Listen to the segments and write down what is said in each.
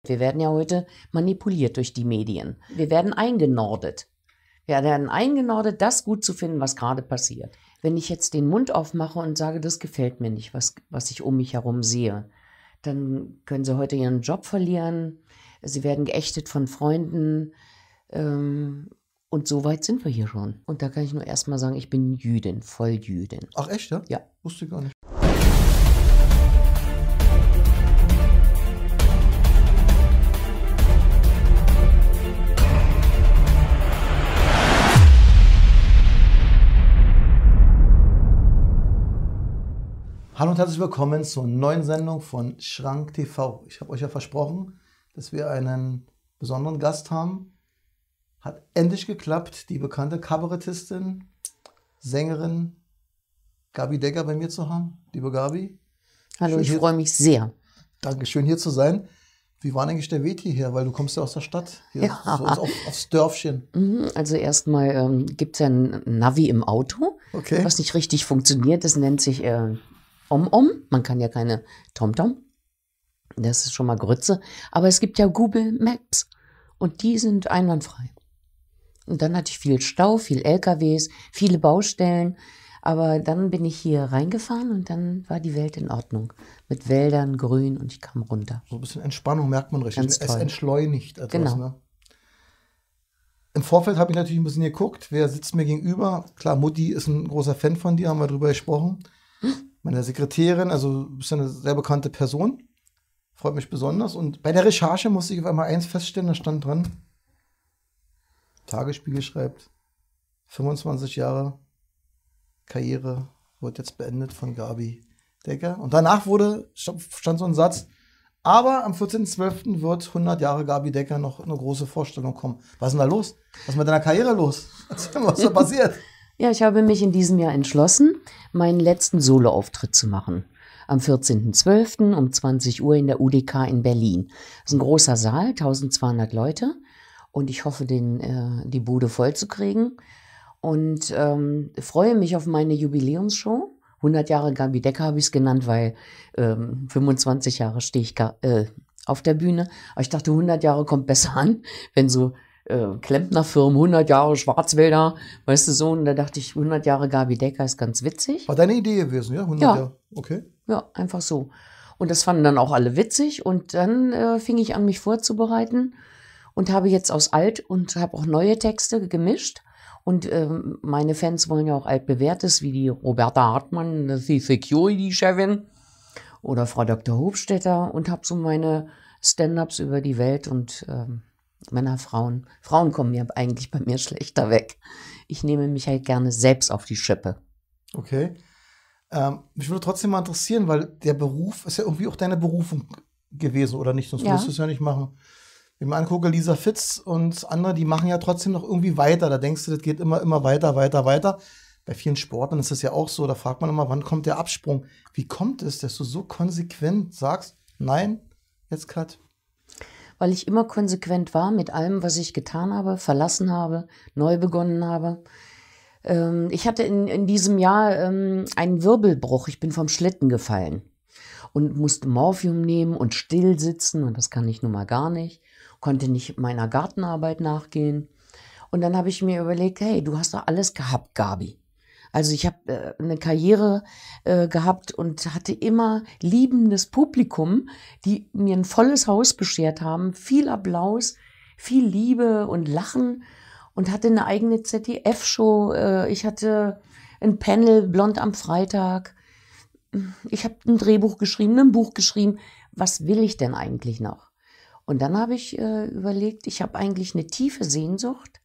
Wir werden ja heute manipuliert durch die Medien. Wir werden eingenordet. Wir werden eingenordet, das gut zu finden, was gerade passiert. Wenn ich jetzt den Mund aufmache und sage, das gefällt mir nicht, was ich um mich herum sehe, dann können sie heute ihren Job verlieren. Sie werden geächtet von Freunden. Und so weit sind wir hier schon. Und da kann ich nur erst mal sagen, ich bin Jüdin, Volljüdin. Ach echt, ja? Ja. Wusste ich gar nicht. Hallo und herzlich willkommen zur neuen Sendung von Schrank TV. Ich habe euch ja versprochen, dass wir einen besonderen Gast haben. Hat endlich geklappt, die bekannte Kabarettistin, Sängerin Gabi Decker bei mir zu haben. Liebe Gabi. Hallo, ich freue mich sehr. Dankeschön, hier zu sein. Wie war eigentlich der Weg hierher? Weil du kommst ja aus der Stadt, hier Ja. so aufs Dörfchen. Also erstmal gibt es ja ein Navi im Auto, Okay. was nicht richtig funktioniert. Das nennt sich Om-Om. Man kann ja keine TomTom. Das ist schon mal Grütze. Aber es gibt ja Google Maps und die sind einwandfrei. Und dann hatte ich viel Stau, viel LKWs, viele Baustellen. Aber dann bin ich hier reingefahren und dann war die Welt in Ordnung. Mit Wäldern, Grün und ich kam runter. So ein bisschen Entspannung merkt man richtig. Ganz Es toll. entschleunigt etwas. Genau. Ne? Im Vorfeld habe ich natürlich ein bisschen geguckt, wer sitzt mir gegenüber. Klar, Mutti ist ein großer Fan von dir, haben wir drüber gesprochen. Meine Sekretärin, also du bist ja eine sehr bekannte Person. Freut mich besonders. Und bei der Recherche musste ich auf einmal eins feststellen, da stand dran, Tagesspiegel schreibt, 25 Jahre Karriere wird jetzt beendet von Gabi Decker. Und danach stand so ein Satz, aber am 14.12. wird 100 Jahre Gabi Decker noch eine große Vorstellung kommen. Was ist denn da los? Was ist mit deiner Karriere los? Erzähl mal, was da passiert? Ja, ich habe mich in diesem Jahr entschlossen, meinen letzten Soloauftritt zu machen. Am 14.12. um 20 Uhr in der UDK in Berlin. Das ist ein großer Saal, 1200 Leute. Und ich hoffe, die Bude voll zu kriegen. Und freue mich auf meine Jubiläumsshow. 100 Jahre Gabi Decker habe ich es genannt, weil 25 Jahre stehe ich auf der Bühne. Aber ich dachte, 100 Jahre kommt besser an, wenn so Klempnerfirmen, 100 Jahre Schwarzwälder, weißt du so. Und da dachte ich, 100 Jahre Gabi Decker ist ganz witzig. War deine Idee gewesen, ja? 100 Ja. Jahre. Okay. Ja, einfach so. Und das fanden dann auch alle witzig. Und dann fing ich an, mich vorzubereiten und habe jetzt aus alt und habe auch neue Texte gemischt. Und meine Fans wollen ja auch altbewährtes, wie die Roberta Hartmann, das ist die Security-Chefin, oder Frau Dr. Hofstetter, und habe so meine Stand-ups über die Welt und Männer, Frauen. Frauen kommen ja eigentlich bei mir schlechter weg. Ich nehme mich halt gerne selbst auf die Schippe. Okay. Mich würde trotzdem mal interessieren, weil der Beruf ist ja irgendwie auch deine Berufung gewesen, oder nicht? Sonst Ja. würdest du es ja nicht machen. Wenn ich mir angucke, Lisa Fitz und andere, die machen ja trotzdem noch irgendwie weiter. Da denkst du, das geht immer weiter, weiter, weiter. Bei vielen Sportlern ist das ja auch so. Da fragt man immer, wann kommt der Absprung? Wie kommt es, dass du so konsequent sagst, nein, jetzt cut? Weil ich immer konsequent war mit allem, was ich getan habe, verlassen habe, neu begonnen habe. Ich hatte in diesem Jahr einen Wirbelbruch. Ich bin vom Schlitten gefallen und musste Morphium nehmen und still sitzen. Und das kann ich nun mal gar nicht. Konnte nicht meiner Gartenarbeit nachgehen. Und dann habe ich mir überlegt, hey, du hast doch alles gehabt, Gabi. Also ich habe eine Karriere gehabt und hatte immer liebendes Publikum, die mir ein volles Haus beschert haben, viel Applaus, viel Liebe und Lachen und hatte eine eigene ZDF-Show. Ich hatte ein Panel, Blond am Freitag. Ich habe ein Drehbuch geschrieben, ein Buch geschrieben. Was will ich denn eigentlich noch? Und dann habe ich überlegt, ich habe eigentlich eine tiefe Sehnsucht,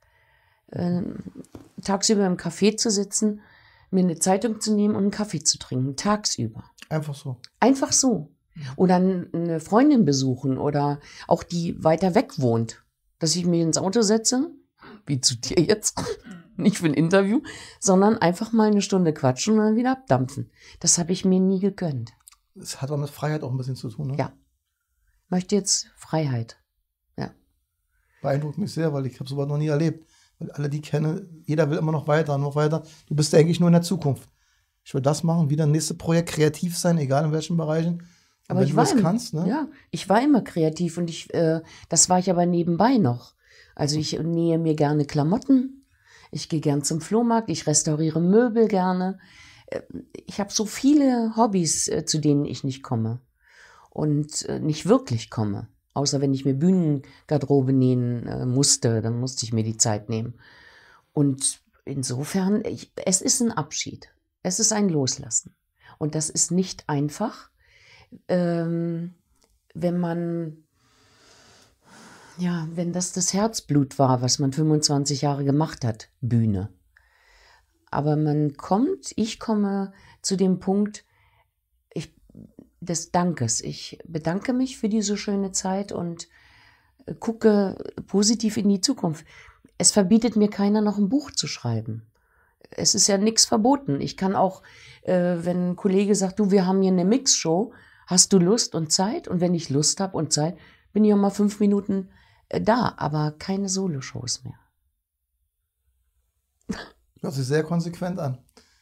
tagsüber im Café zu sitzen, mir eine Zeitung zu nehmen und einen Kaffee zu trinken, tagsüber. Einfach so. Einfach so. Oder eine Freundin besuchen oder auch die weiter weg wohnt. Dass ich mich ins Auto setze, wie zu dir jetzt, nicht für ein Interview, sondern einfach mal eine Stunde quatschen und dann wieder abdampfen. Das habe ich mir nie gegönnt. Es hat auch mit Freiheit auch ein bisschen zu tun, ne? Ja. Ich möchte jetzt Freiheit. Ja. Beeindruckt mich sehr, weil ich habe sowas noch nie erlebt. Weil alle, die kennen, jeder will immer noch weiter, noch weiter. Du bist ja eigentlich nur in der Zukunft. Ich will das machen, wieder ein nächstes Projekt, kreativ sein, egal in welchen Bereichen. Aber wenn ich du war das kannst, ne? ja, ich war immer kreativ und das war ich aber nebenbei noch. Also ich nähe mir gerne Klamotten, ich gehe gern zum Flohmarkt, ich restauriere Möbel gerne. Ich habe so viele Hobbys, zu denen ich nicht komme und nicht wirklich komme. Außer wenn ich mir Bühnengarderobe nähen musste, dann musste ich mir die Zeit nehmen. Und insofern, es ist ein Abschied. Es ist ein Loslassen. Und das ist nicht einfach, wenn man, ja, wenn das Herzblut war, was man 25 Jahre gemacht hat, Bühne. Aber ich komme zu dem Punkt des Dankes. Ich bedanke mich für diese schöne Zeit und gucke positiv in die Zukunft. Es verbietet mir keiner, noch ein Buch zu schreiben. Es ist ja nichts verboten. Ich kann auch, wenn ein Kollege sagt, du, wir haben hier eine Mixshow, hast du Lust und Zeit? Und wenn ich Lust habe und Zeit, bin ich auch mal 5 Minuten da, aber keine Soloshows mehr. Hört sich sehr konsequent an.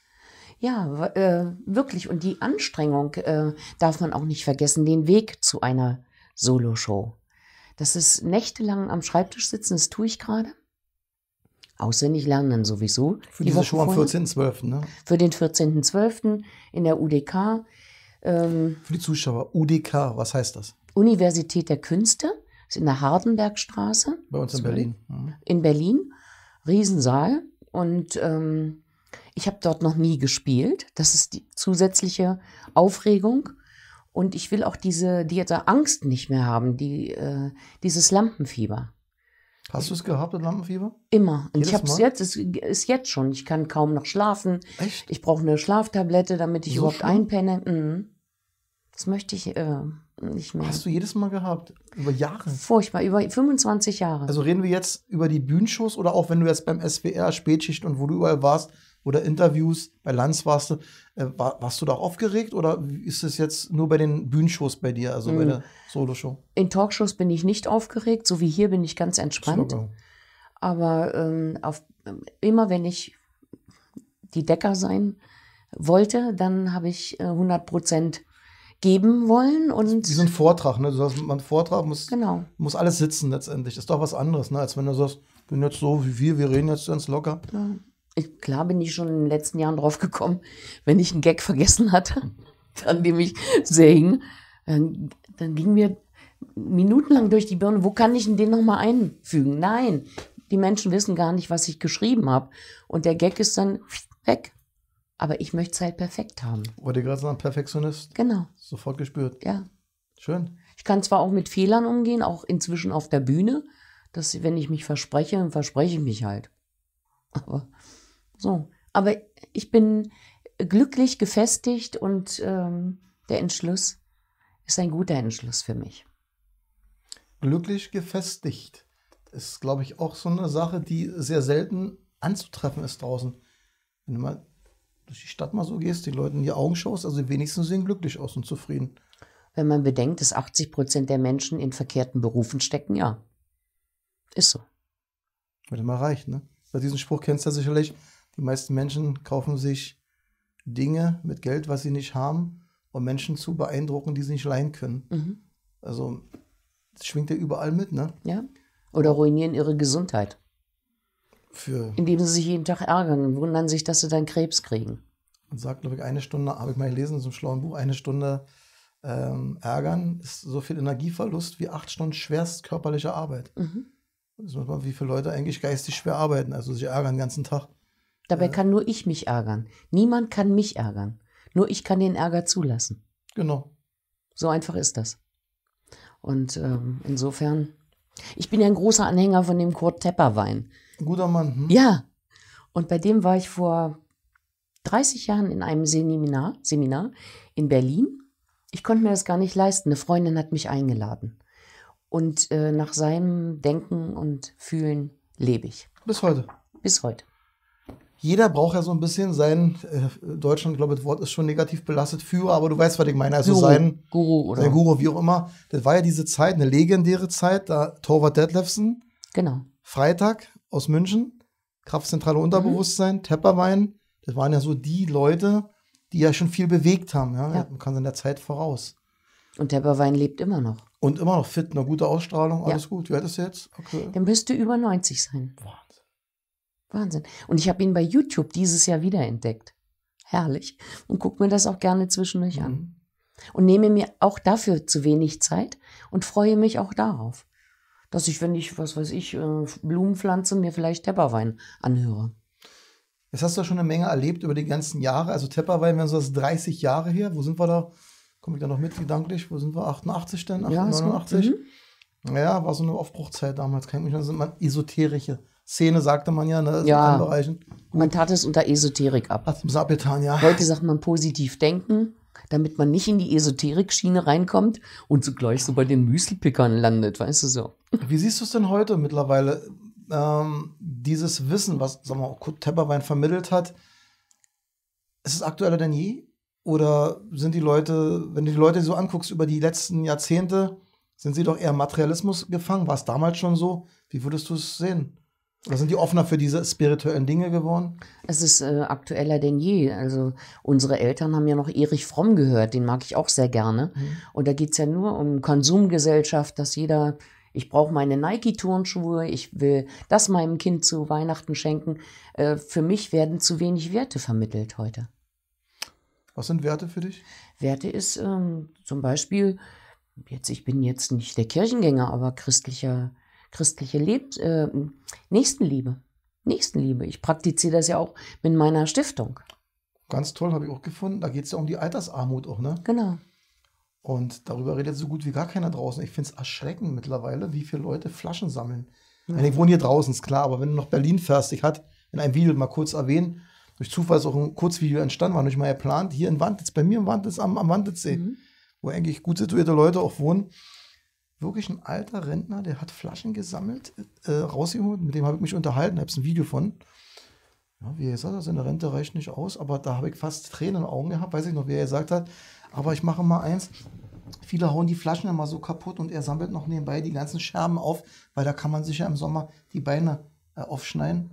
Ja, wirklich. Und die Anstrengung darf man auch nicht vergessen, den Weg zu einer Soloshow. Das ist nächtelang am Schreibtisch sitzen, das tue ich gerade. Auswendig lernen dann sowieso. Für diese Show am 14.12., ne? Für den 14.12. in der UDK. Für die Zuschauer, UDK, was heißt das? Universität der Künste, ist in der Hardenbergstraße. Bei uns in Berlin. Mhm. In Berlin, Riesensaal. Und ich habe dort noch nie gespielt. Das ist die zusätzliche Aufregung. Und ich will auch diese Angst nicht mehr haben, dieses Lampenfieber. Hast du es gehabt, das Lampenfieber? Immer. Und Jedes ich habe es Mal? jetzt, es ist jetzt schon. Ich kann kaum noch schlafen. Echt? Ich brauche eine Schlaftablette, damit ich So überhaupt schlimm? einpenne. Mhm. Das möchte ich nicht mehr. Hast du jedes Mal gehabt? Über Jahre? Furchtbar, über 25 Jahre. Also reden wir jetzt über die Bühnenshows oder auch wenn du jetzt beim SWR, Spätschicht und wo du überall warst oder Interviews, bei Lanz warst du, warst du da aufgeregt oder ist es jetzt nur bei den Bühnenshows bei dir, also bei der Soloshow? In Talkshows bin ich nicht aufgeregt, so wie hier bin ich ganz entspannt. Locker. Aber immer wenn ich die Decker sein wollte, dann habe ich 100% geben wollen. Und Wie so ein Vortrag, ne? Du sagst, ein Vortrag genau. muss alles sitzen letztendlich. Das ist doch was anderes, ne? Als wenn du sagst, ich bin jetzt so wie wir reden jetzt ganz locker. Ja. Klar bin ich schon in den letzten Jahren drauf gekommen, wenn ich einen Gag vergessen hatte, an dem ich sehr hing, dann ging mir minutenlang durch die Birne, wo kann ich denn den nochmal einfügen? Nein, die Menschen wissen gar nicht, was ich geschrieben habe. Und der Gag ist dann weg. Aber ich möchte es halt perfekt haben. Wollte gerade sagen, Perfektionist. Genau, Sofort gespürt. ja. Schön. Ich kann zwar auch mit Fehlern umgehen, auch inzwischen auf der Bühne, dass wenn ich mich verspreche, dann verspreche ich mich halt. Aber so. Aber ich bin glücklich gefestigt und der Entschluss ist ein guter Entschluss für mich. Glücklich gefestigt. Ist, glaube ich, auch so eine Sache, die sehr selten anzutreffen ist draußen. Wenn du mal durch die Stadt mal so gehst, die Leuten in die Augen schaust, also die wenigsten sehen glücklich aus und zufrieden. Wenn man bedenkt, dass 80% der Menschen in verkehrten Berufen stecken, ja. Ist so. Wenn mal reicht, ne? Bei diesem Spruch kennst du ja sicherlich, die meisten Menschen kaufen sich Dinge mit Geld, was sie nicht haben, um Menschen zu beeindrucken, die sie nicht leihen können. Mhm. Also, das schwingt ja überall mit, ne? Ja. Oder ruinieren ihre Gesundheit. Für, Indem sie sich jeden Tag ärgern und wundern sich, dass sie dann Krebs kriegen. man sagt, glaube ich, 1 Stunde, habe ich mal gelesen in so einem schlauen Buch, 1 Stunde ärgern ist so viel Energieverlust wie 8 Stunden schwerst körperliche Arbeit. Mhm. Das muss man, wie viele Leute eigentlich geistig schwer arbeiten, also sich ärgern den ganzen Tag. Dabei kann nur ich mich ärgern. Niemand kann mich ärgern. Nur ich kann den Ärger zulassen. Genau. So einfach ist das. Und insofern, ich bin ja ein großer Anhänger von dem Kurt Tepper Wein. Ein guter Mann. Hm? Ja, und bei dem war ich vor 30 Jahren in einem Seminar in Berlin. Ich konnte mir das gar nicht leisten. Eine Freundin hat mich eingeladen. Und nach seinem Denken und Fühlen lebe ich. Bis heute. Bis heute. Jeder braucht ja so ein bisschen seinen, Deutschland, glaube ich, das Wort ist schon negativ belastet, Führer, aber du weißt, was ich meine. Also sein Guru oder? Sein Guru, wie auch immer. Das war ja diese Zeit, eine legendäre Zeit, da Torvald Detlefsen, Genau. Freitag aus München, Kraftzentrale Unterbewusstsein, Tepperwein, das waren ja so die Leute, die ja schon viel bewegt haben. Ja? Ja. Man kann in der Zeit voraus. Und Tepperwein lebt immer noch. Und immer noch fit, eine gute Ausstrahlung, Ja. alles gut. Wie alt ist er jetzt? Okay. Der müsste über 90 sein. Wahnsinn. Wahnsinn. Und ich habe ihn bei YouTube dieses Jahr wiederentdeckt. Herrlich. Und gucke mir das auch gerne zwischendurch an. Und nehme mir auch dafür zu wenig Zeit und freue mich auch darauf, dass ich, wenn ich, was weiß ich, Blumen pflanze, mir vielleicht Tepperwein anhöre. Jetzt hast du ja schon eine Menge erlebt über die ganzen Jahre. Also Tepperwein, wenn so das 30 Jahre her. Wo sind wir da? Komme ich da noch mit gedanklich? Wo sind wir? 88 denn? 89? Ja, war so eine Aufbruchzeit damals. Kann ich mich erinnern, man esoterische Szene, sagte man ja, ne? Ja. In allen Bereichen. Man tat es unter Esoterik ab. Hat im Sabetan, ja. Heute sagt man positiv denken, damit man nicht in die Esoterik-Schiene reinkommt und zugleich so bei den Müsli-Pickern landet, weißt du so. Wie siehst du es denn heute mittlerweile? Dieses Wissen, was, sagen wir mal, Kurt Tepperwein vermittelt hat, ist es aktueller denn je? Oder sind die Leute, wenn du die Leute so anguckst über die letzten Jahrzehnte, sind sie doch eher Materialismus gefangen? War es damals schon so? Wie würdest du es sehen? Oder sind die offener für diese spirituellen Dinge geworden? Es ist aktueller denn je. Also unsere Eltern haben ja noch Erich Fromm gehört, den mag ich auch sehr gerne. Und da geht es ja nur um Konsumgesellschaft, dass jeder, ich brauche meine Nike-Turnschuhe, ich will das meinem Kind zu Weihnachten schenken. Für mich werden zu wenig Werte vermittelt heute. Was sind Werte für dich? Werte ist zum Beispiel, ich bin jetzt nicht der Kirchengänger, aber christliche Nächstenliebe. Nächstenliebe. Ich praktiziere das ja auch mit meiner Stiftung. Ganz toll, habe ich auch gefunden. Da geht es ja um die Altersarmut auch, ne? Genau. Und darüber redet so gut wie gar keiner draußen. Ich finde es erschreckend mittlerweile, wie viele Leute Flaschen sammeln. Ja. Ich wohne hier draußen, ist klar, aber wenn du nach Berlin fährst, ich hatte in einem Video mal kurz erwähnt, durch Zufall ist auch ein Kurzvideo entstanden, war nicht mal geplant, hier in Wanditz, bei mir im Wanditz, am Wanditzsee, wo eigentlich gut situierte Leute auch wohnen. Wirklich ein alter Rentner, der hat Flaschen gesammelt, rausgeholt, mit dem habe ich mich unterhalten, da habe ich ein Video von. Ja, wie er gesagt hat, seine Rente reicht nicht aus, aber da habe ich fast Tränen in den Augen gehabt, weiß ich noch, wie er gesagt hat. Aber ich mache mal eins, viele hauen die Flaschen immer so kaputt und er sammelt noch nebenbei die ganzen Scherben auf, weil da kann man sich ja im Sommer die Beine aufschneiden.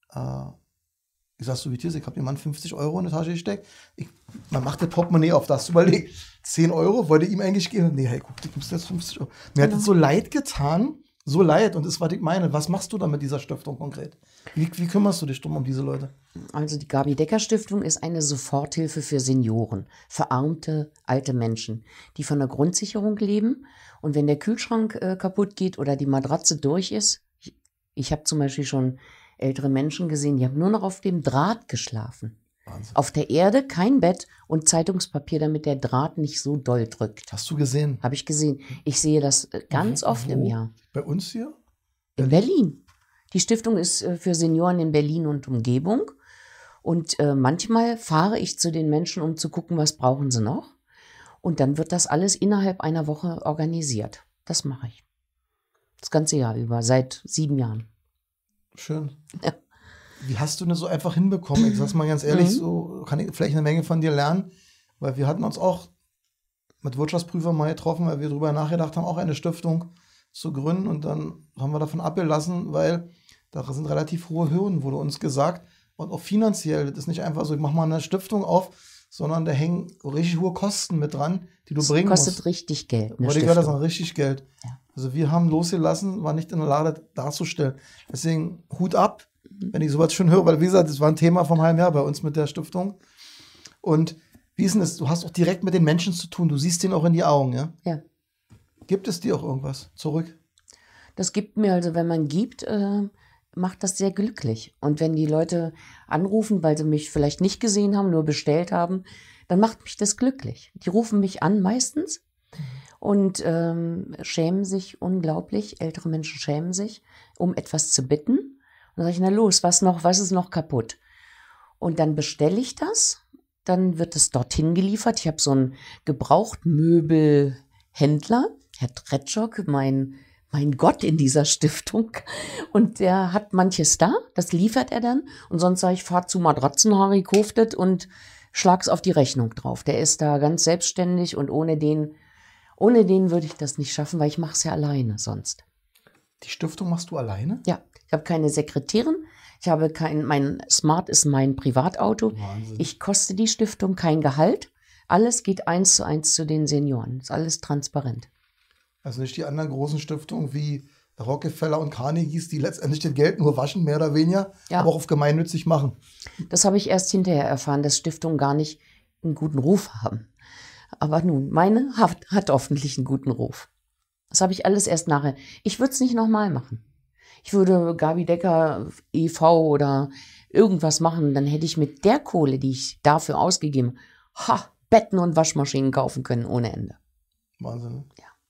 Ich sag so wie es, ich habe jemand 50 Euro in die Tasche gesteckt. Man macht das Portemonnaie auf, das überlegt. 10 Euro wollte ich ihm eigentlich geben. Nee, hey, guck, du gibst jetzt 50 Euro. Mir hat das so leid getan, so leid. Und das, was ich meine, was machst du da mit dieser Stiftung konkret? Wie kümmerst du dich drum um diese Leute? Also die Gabi-Decker-Stiftung ist eine Soforthilfe für Senioren, verarmte alte Menschen, die von der Grundsicherung leben. Und wenn der Kühlschrank kaputt geht oder die Matratze durch ist, ich habe zum Beispiel schon ältere Menschen gesehen, die haben nur noch auf dem Draht geschlafen. Wahnsinn. Auf der Erde kein Bett und Zeitungspapier, damit der Draht nicht so doll drückt. Hast du gesehen? Habe ich gesehen. Ich sehe das ganz oft im Jahr. Bei uns hier? In Berlin. Die Stiftung ist für Senioren in Berlin und Umgebung. Und manchmal fahre ich zu den Menschen, um zu gucken, was brauchen sie noch. Und dann wird das alles innerhalb einer Woche organisiert. Das mache ich. Das ganze Jahr über, seit 7 Jahren. Schön. Ja. Wie hast du das so einfach hinbekommen? Ich sag's mal ganz ehrlich, so kann ich vielleicht eine Menge von dir lernen, weil wir hatten uns auch mit Wirtschaftsprüfern mal getroffen, weil wir darüber nachgedacht haben, auch eine Stiftung zu gründen, und dann haben wir davon abgelassen, weil da sind relativ hohe Hürden, wurde uns gesagt, und auch finanziell, das ist nicht einfach so, ich mache mal eine Stiftung auf, sondern da hängen richtig hohe Kosten mit dran, die du bringen musst. Kostet richtig Geld. Wollte ich gerade sagen, richtig Geld. Ja. Also wir haben losgelassen, war nicht in der Lage darzustellen. Deswegen Hut ab, wenn ich sowas schon höre, weil wie gesagt, das war ein Thema vom halben Jahr bei uns mit der Stiftung. Und wie ist denn das? Du hast auch direkt mit den Menschen zu tun, du siehst denen auch in die Augen, ja? Ja. Gibt es dir auch irgendwas zurück? Das gibt mir, also wenn man gibt, macht das sehr glücklich. Und wenn die Leute anrufen, weil sie mich vielleicht nicht gesehen haben, nur bestellt haben, dann macht mich das glücklich. Die rufen mich an meistens und schämen sich unglaublich. Ältere Menschen schämen sich, um etwas zu bitten. Und dann sage ich, na los, was ist noch kaputt? Und dann bestelle ich das, dann wird es dorthin geliefert. Ich habe so einen Gebrauchtmöbelhändler, Herr Tretschok, mein Gott in dieser Stiftung. Und der hat manches da, das liefert er dann. Und sonst sage ich, fahr zu Matratzenharry, kauf das und schlag's auf die Rechnung drauf. Der ist da ganz selbstständig und ohne den würde ich das nicht schaffen, weil ich mache es ja alleine sonst. Die Stiftung machst du alleine? Ja, ich habe keine Sekretärin. Ich habe mein Smart ist mein Privatauto. Wahnsinn. Ich koste die Stiftung kein Gehalt, Alles geht 1:1 zu den Senioren. Ist alles transparent. Also nicht die anderen großen Stiftungen wie Rockefeller und Carnegies, die letztendlich das Geld nur waschen, mehr oder weniger, Ja. aber auch auf gemeinnützig machen. Das habe ich erst hinterher erfahren, dass Stiftungen gar nicht einen guten Ruf haben. Aber nun, meine hat hoffentlich einen guten Ruf. Das habe ich alles erst nachher. Ich würde es nicht nochmal machen. Ich würde Gabi Decker e.V. oder irgendwas machen, dann hätte ich mit der Kohle, die ich dafür ausgegeben habe, Betten und Waschmaschinen kaufen können ohne Ende. Wahnsinn. Ne?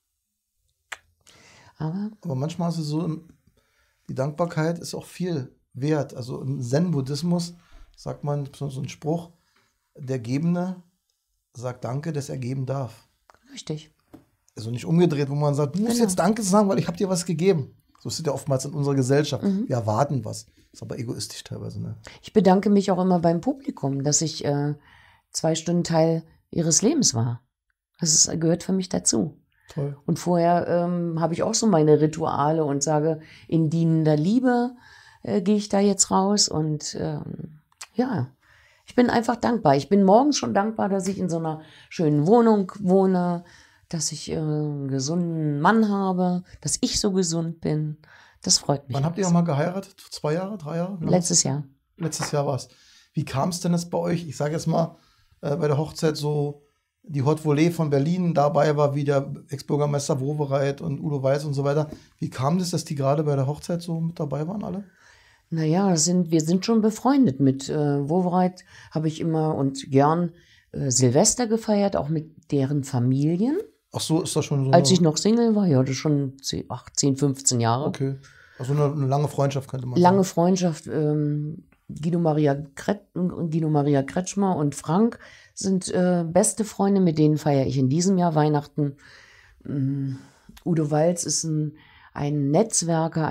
Aber manchmal ist es so, die Dankbarkeit ist auch viel wert. Also im Zen-Buddhismus sagt man so einen Spruch, der Gebende sagt Danke, dass er geben darf. richtig. Also nicht umgedreht, wo man sagt, du musst jetzt Danke sagen, weil ich habe dir was gegeben. So ist es ja oftmals in unserer Gesellschaft. Wir erwarten was. Ist aber egoistisch teilweise. Ne? Ich bedanke mich auch immer beim Publikum, dass ich 2 Stunden Teil ihres Lebens war. Gehört für mich dazu. Toll. Und vorher habe ich auch so meine Rituale und sage, in dienender Liebe gehe ich da jetzt raus. Und ja, ich bin einfach dankbar. Ich bin morgens schon dankbar, dass ich in so einer schönen Wohnung wohne, dass ich einen gesunden Mann habe, dass ich so gesund bin. Das freut mich. Wann habt ihr nochmal geheiratet? 2 Jahre, 3 Jahre? Letztes Jahr. Letztes Jahr war es. Wie kam es denn jetzt bei euch? Ich sage jetzt mal, bei der Hochzeit so die Haute Volée von Berlin dabei war, wie der Ex-Bürgermeister Wowereit und Udo Weiß und so weiter. Wie kam das, dass die gerade bei der Hochzeit so mit dabei waren alle? Naja, wir sind schon befreundet. Mit Wowereit habe ich immer und gern Silvester gefeiert, auch mit deren Familien. Ach so, ist das schon so? Als ich noch Single war, ja, das schon 10, 15 Jahre. Okay. Also eine lange Freundschaft könnte man Lange sagen. Freundschaft. Guido Maria Kretschmer und Frank sind beste Freunde, mit denen feiere ich in diesem Jahr Weihnachten. Udo Walz ist ein Netzwerker,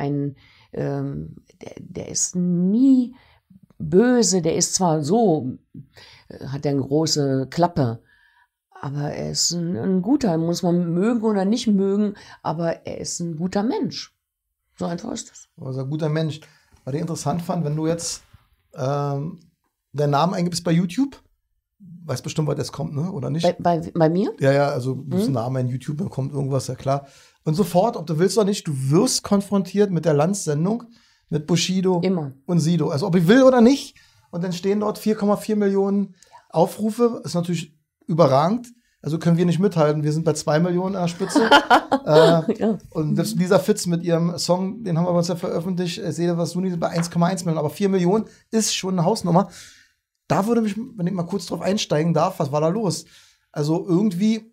der ist nie böse, der ist zwar so, hat eine große Klappe, aber er ist ein guter, muss man mögen oder nicht mögen, aber er ist ein guter Mensch. So einfach ist das. Also ein guter Mensch. Was ich interessant fand, wenn du jetzt deinen Namen eingibst bei YouTube, weißt bestimmt, was jetzt kommt, ne? Oder nicht? Bei mir? Ja, also du bist ein Name in YouTube, dann kommt irgendwas, ja klar. Und sofort, ob du willst oder nicht, du wirst konfrontiert mit der Lanz-Sendung, mit Bushido Immer. und Sido. Also ob ich will oder nicht. Und dann stehen dort 4,4 Millionen Aufrufe. Ist natürlich überragend. Also können wir nicht mithalten. Wir sind bei 2 Millionen an der Spitze. Ja. Und selbst Lisa Fitz mit ihrem Song, den haben wir uns ja veröffentlicht, Seele was du nicht, bei 1,1 Millionen. Aber 4 Millionen ist schon eine Hausnummer. Da würde mich, wenn ich mal kurz drauf einsteigen darf, was war da los? Also irgendwie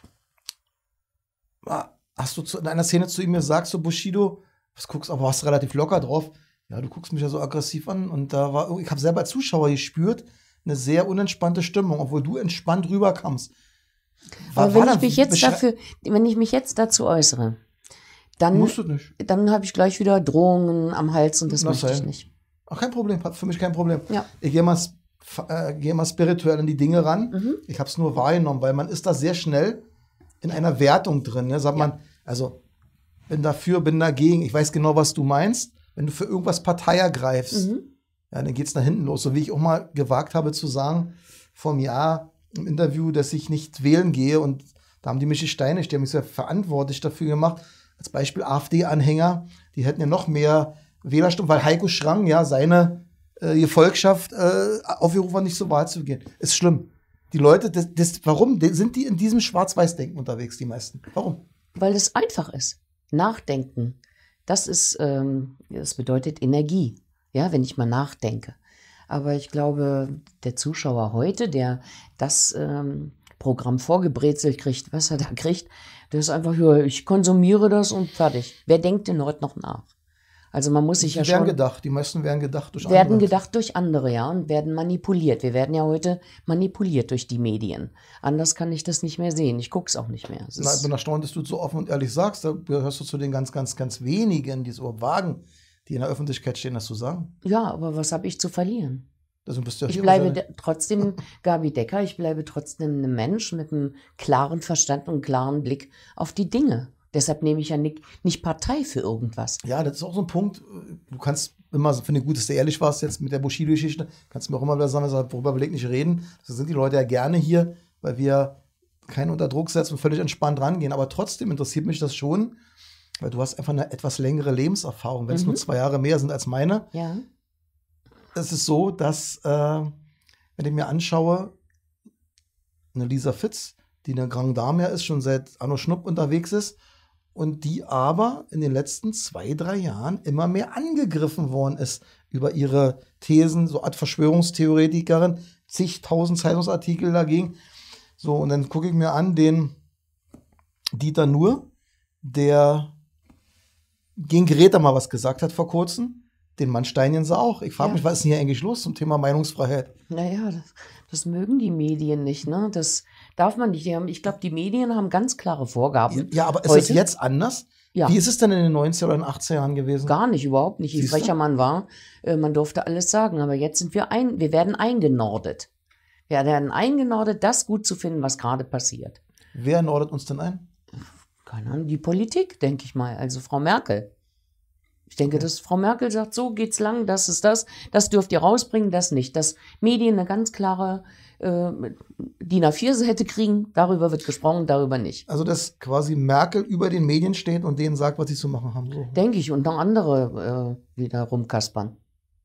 hast du in einer Szene zu ihm gesagt, so Bushido, was guckst, aber warst relativ locker drauf. Ja, du guckst mich ja so aggressiv an. Und da war, ich habe selber als Zuschauer gespürt, eine sehr unentspannte Stimmung, obwohl du entspannt rüberkamst. Aber wenn ich mich jetzt dazu äußere, dann, musst du nicht. Dann habe ich gleich wieder Drohungen am Hals und das Lass möchte ich sein. nicht. Ach, kein Problem, hat für mich kein Problem. Ja. Ich gehe mal spirituell an die Dinge ran. Ich habe es nur wahrgenommen, weil man ist da sehr schnell in einer Wertung drin. Ne? Sagt man, also bin dafür, bin dagegen. Ich weiß genau, was du meinst. Wenn du für irgendwas Partei ergreifst, ja, dann geht es nach hinten los. So wie ich auch mal gewagt habe zu sagen, vor einem Jahr im Interview, dass ich nicht wählen gehe. Und da haben die mich gesteinigt, die haben mich sehr verantwortlich dafür gemacht. Als Beispiel AfD-Anhänger, die hätten ja noch mehr Wählerstimmen, weil Heiko Schrang ja seine Gefolgschaft aufgerufen hat, nicht zur Wahl zu gehen. Ist schlimm. Die Leute, warum sind die in diesem Schwarz-Weiß-Denken unterwegs, die meisten? Warum? Weil es einfach ist. Nachdenken. Das bedeutet Energie. Ja, wenn ich mal nachdenke. Aber ich glaube, der Zuschauer heute, der das Programm vorgebrezelt kriegt, was er da kriegt, der ist einfach, ja, ich konsumiere das und fertig. Wer denkt denn heute noch nach? Also man muss sich ja schon... Die meisten werden gedacht durch andere, ja, und werden manipuliert. Wir werden ja heute manipuliert durch die Medien. Anders kann ich das nicht mehr sehen. Ich gucke es auch nicht mehr. Ich bin erstaunt, dass du so offen und ehrlich sagst. Da gehörst du zu den ganz, ganz, ganz wenigen, die es überhaupt wagen, die in der Öffentlichkeit stehen, das zu sagen. Ja, aber was habe ich zu verlieren? Also bist du ja ich bleibe trotzdem Gabi Decker, ich bleibe trotzdem ein Mensch mit einem klaren Verstand und einem klaren Blick auf die Dinge. Deshalb nehme ich ja nicht Partei für irgendwas. Ja, das ist auch so ein Punkt. Du kannst immer, finde ich gut, dass du ehrlich warst jetzt mit der Bushido-Geschichte, kannst du mir auch immer wieder sagen, worüber will ich nicht reden. Das sind die Leute ja gerne hier, weil wir keinen unter Druck setzen und völlig entspannt rangehen. Aber trotzdem interessiert mich das schon, weil du hast einfach eine etwas längere Lebenserfahrung, wenn es nur 2 Jahre mehr sind als meine. Ja. Es ist so, dass, wenn ich mir anschaue, eine Lisa Fitz, die eine Grand Dame ja ist, schon seit Anno Schnupp unterwegs ist und die aber in den letzten 2, 3 Jahren immer mehr angegriffen worden ist über ihre Thesen, so Art Verschwörungstheoretikerin, zigtausend Zeitungsartikel dagegen. So, und dann gucke ich mir an den Dieter Nuhr, der gegen Greta mal was gesagt hat vor kurzem. Den Mann Steinjen auch. Ich frage mich, was ist denn hier eigentlich los zum Thema Meinungsfreiheit? Naja, das mögen die Medien nicht, ne? Das darf man nicht. Ich glaube, die Medien haben ganz klare Vorgaben. Ja, aber ist es jetzt anders? Ja. Wie ist es denn in den 90er oder den 80er Jahren gewesen? Gar nicht, überhaupt nicht. Je frecher man war, man durfte alles sagen. Aber jetzt sind wir werden eingenordet. Wir werden eingenordet, das gut zu finden, was gerade passiert. Wer nordet uns denn ein? Keine Ahnung, die Politik, denke ich mal. Also Frau Merkel. Ich denke, dass Frau Merkel sagt, so geht's lang, das ist das dürft ihr rausbringen, das nicht. Dass Medien eine ganz klare DIN A4-Seite kriegen, darüber wird gesprochen, darüber nicht. Also, dass quasi Merkel über den Medien steht und denen sagt, was sie zu machen haben. So. Denke ich, und noch andere wieder rumkaspern.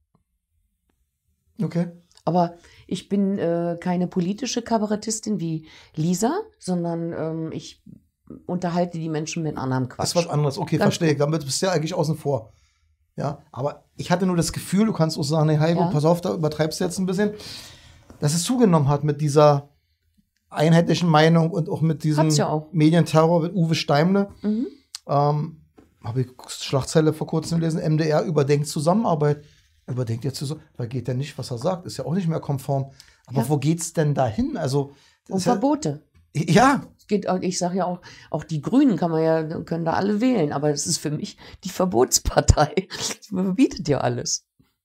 Okay. Aber ich bin keine politische Kabarettistin wie Lisa, sondern ich unterhalte die Menschen mit anderem Quatsch. Das ist was anderes. Okay, Ganz verstehe. Damit bist du ja eigentlich außen vor. Ja, aber ich hatte nur das Gefühl, du kannst auch sagen, hey Heiko, pass auf, da übertreibst du jetzt ein bisschen, dass es zugenommen hat mit dieser einheitlichen Meinung und auch mit diesem Medienterror mit Uwe Steimle. Habe ich Schlagzeile vor kurzem gelesen, MDR überdenkt Zusammenarbeit. Überdenkt jetzt so, weil geht ja nicht, was er sagt, ist ja auch nicht mehr konform. Aber wo geht's denn dahin? Also, und Verbote. Ja. Ich sage ja auch die Grünen können da alle wählen, aber das ist für mich die Verbotspartei. Die verbietet ja alles.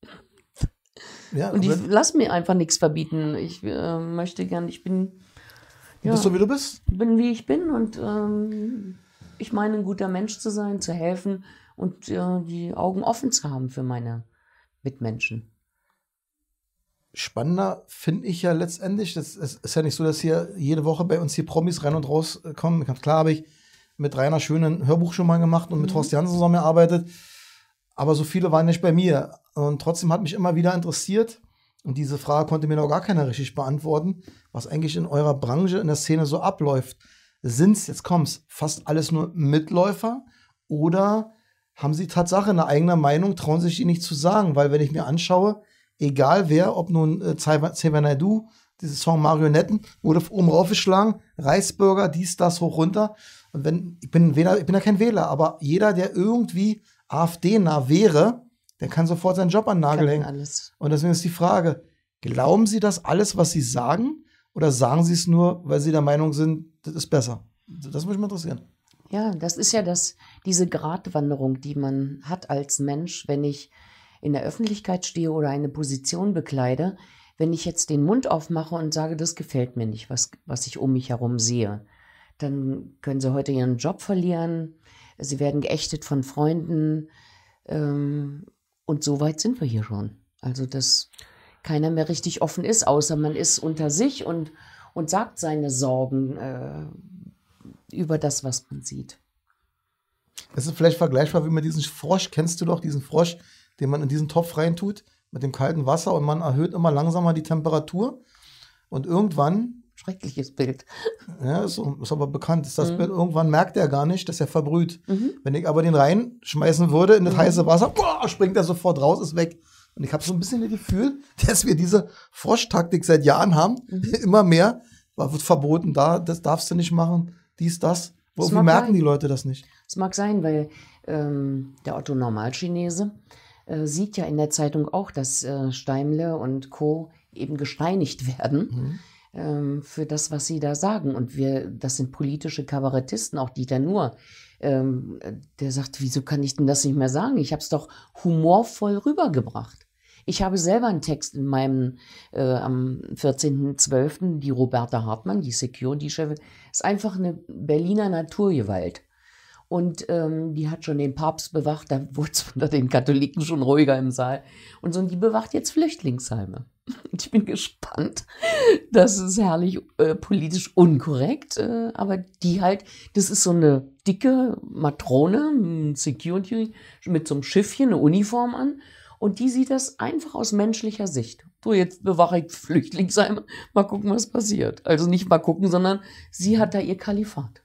Ja, und ich lasse mir einfach nichts verbieten. Ich möchte gern, ich bin. Du bist so, wie du bist? Bin, wie ich bin und ich meine, ein guter Mensch zu sein, zu helfen und die Augen offen zu haben für meine Mitmenschen. Spannender finde ich ja letztendlich, das ist ja nicht so, dass hier jede Woche bei uns hier Promis rein und raus kommen. Klar habe ich mit Rainer Schön ein Hörbuch schon mal gemacht und mit Horst Janssen zusammengearbeitet, aber so viele waren nicht bei mir. Und trotzdem hat mich immer wieder interessiert, und diese Frage konnte mir noch gar keiner richtig beantworten, was eigentlich in eurer Branche, in der Szene so abläuft. Sind es, jetzt kommt's, fast alles nur Mitläufer oder haben sie Tatsache eine eigene Meinung, trauen sich die nicht zu sagen? Weil wenn ich mir anschaue, egal wer, ob nun Xavier Naidoo, dieses Song Marionetten, wurde oben raufgeschlagen, Reisburger, dies, das, hoch, runter. Und ich bin ja kein Wähler, aber jeder, der irgendwie AfD-nah wäre, der kann sofort seinen Job an den Nagel hängen. Alles. Und deswegen ist die Frage, glauben Sie das alles, was Sie sagen? Oder sagen Sie es nur, weil Sie der Meinung sind, das ist besser? Das würde mich mal interessieren. Ja, das ist ja diese Gratwanderung, die man hat als Mensch, wenn ich in der Öffentlichkeit stehe oder eine Position bekleide, wenn ich jetzt den Mund aufmache und sage, das gefällt mir nicht, was ich um mich herum sehe, dann können sie heute ihren Job verlieren, sie werden geächtet von Freunden und so weit sind wir hier schon. Also, dass keiner mehr richtig offen ist, außer man ist unter sich und sagt seine Sorgen über das, was man sieht. Das ist vielleicht vergleichbar wie mit diesem Frosch. Kennst du doch diesen Frosch, den man in diesen Topf reintut mit dem kalten Wasser und man erhöht immer langsamer die Temperatur und irgendwann... Schreckliches Bild. Ja, ist aber bekannt. Ist das Bild, irgendwann merkt er gar nicht, dass er verbrüht. Wenn ich aber den reinschmeißen würde in das heiße Wasser, springt er sofort raus, ist weg. Und ich habe so ein bisschen das Gefühl, dass wir diese Froschtaktik seit Jahren haben. Immer mehr. Wird verboten, das darfst du nicht machen, dies, das. Wo merken die Leute das nicht? Das mag sein, weil der Otto Normalchinese sieht ja in der Zeitung auch, dass Steimle und Co. eben gesteinigt werden für das, was sie da sagen. Und das sind politische Kabarettisten, auch Dieter Nuhr. Der sagt, wieso kann ich denn das nicht mehr sagen? Ich habe es doch humorvoll rübergebracht. Ich habe selber einen Text in meinem, am 14.12., die Roberta Hartmann, die Security-Chefin, ist einfach eine Berliner Naturgewalt. Und die hat schon den Papst bewacht, da wurde es unter den Katholiken schon ruhiger im Saal. Und so, und die bewacht jetzt Flüchtlingsheime. Und ich bin gespannt. Das ist herrlich politisch unkorrekt, aber die halt, das ist so eine dicke Matrone, ein Security mit so einem Schiffchen, eine Uniform an. Und die sieht das einfach aus menschlicher Sicht. So, jetzt bewache ich Flüchtlingsheime, mal gucken, was passiert. Also nicht mal gucken, sondern sie hat da ihr Kalifat.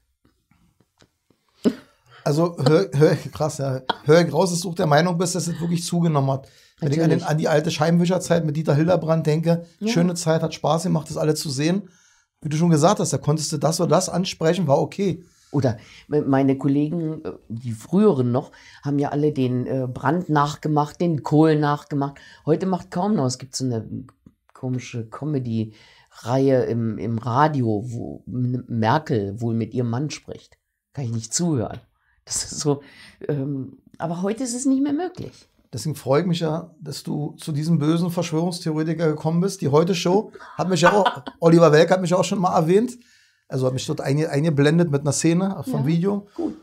Also krass, ja. Hör ich raus, dass du auch der Meinung bist, dass es wirklich zugenommen hat. Wenn Natürlich. ich an die alte Scheibenwischerzeit mit Dieter Hildebrand denke, Ja. schöne Zeit, hat Spaß gemacht, das alle zu sehen. Wie du schon gesagt hast, da konntest du das oder das ansprechen, war okay. Oder meine Kollegen, die früheren noch, haben ja alle den Brandt nachgemacht, den Kohl nachgemacht. Heute macht kaum noch. Es gibt so eine komische Comedy-Reihe im Radio, wo Merkel wohl mit ihrem Mann spricht. Kann ich nicht zuhören. Das ist so. Aber heute ist es nicht mehr möglich. Deswegen freue ich mich ja, dass du zu diesem bösen Verschwörungstheoretiker gekommen bist. Die Heute-Show hat mich ja auch, Oliver Welk hat mich auch schon mal erwähnt. Also hat mich dort eingeblendet mit einer Szene vom Ja, Video. gut.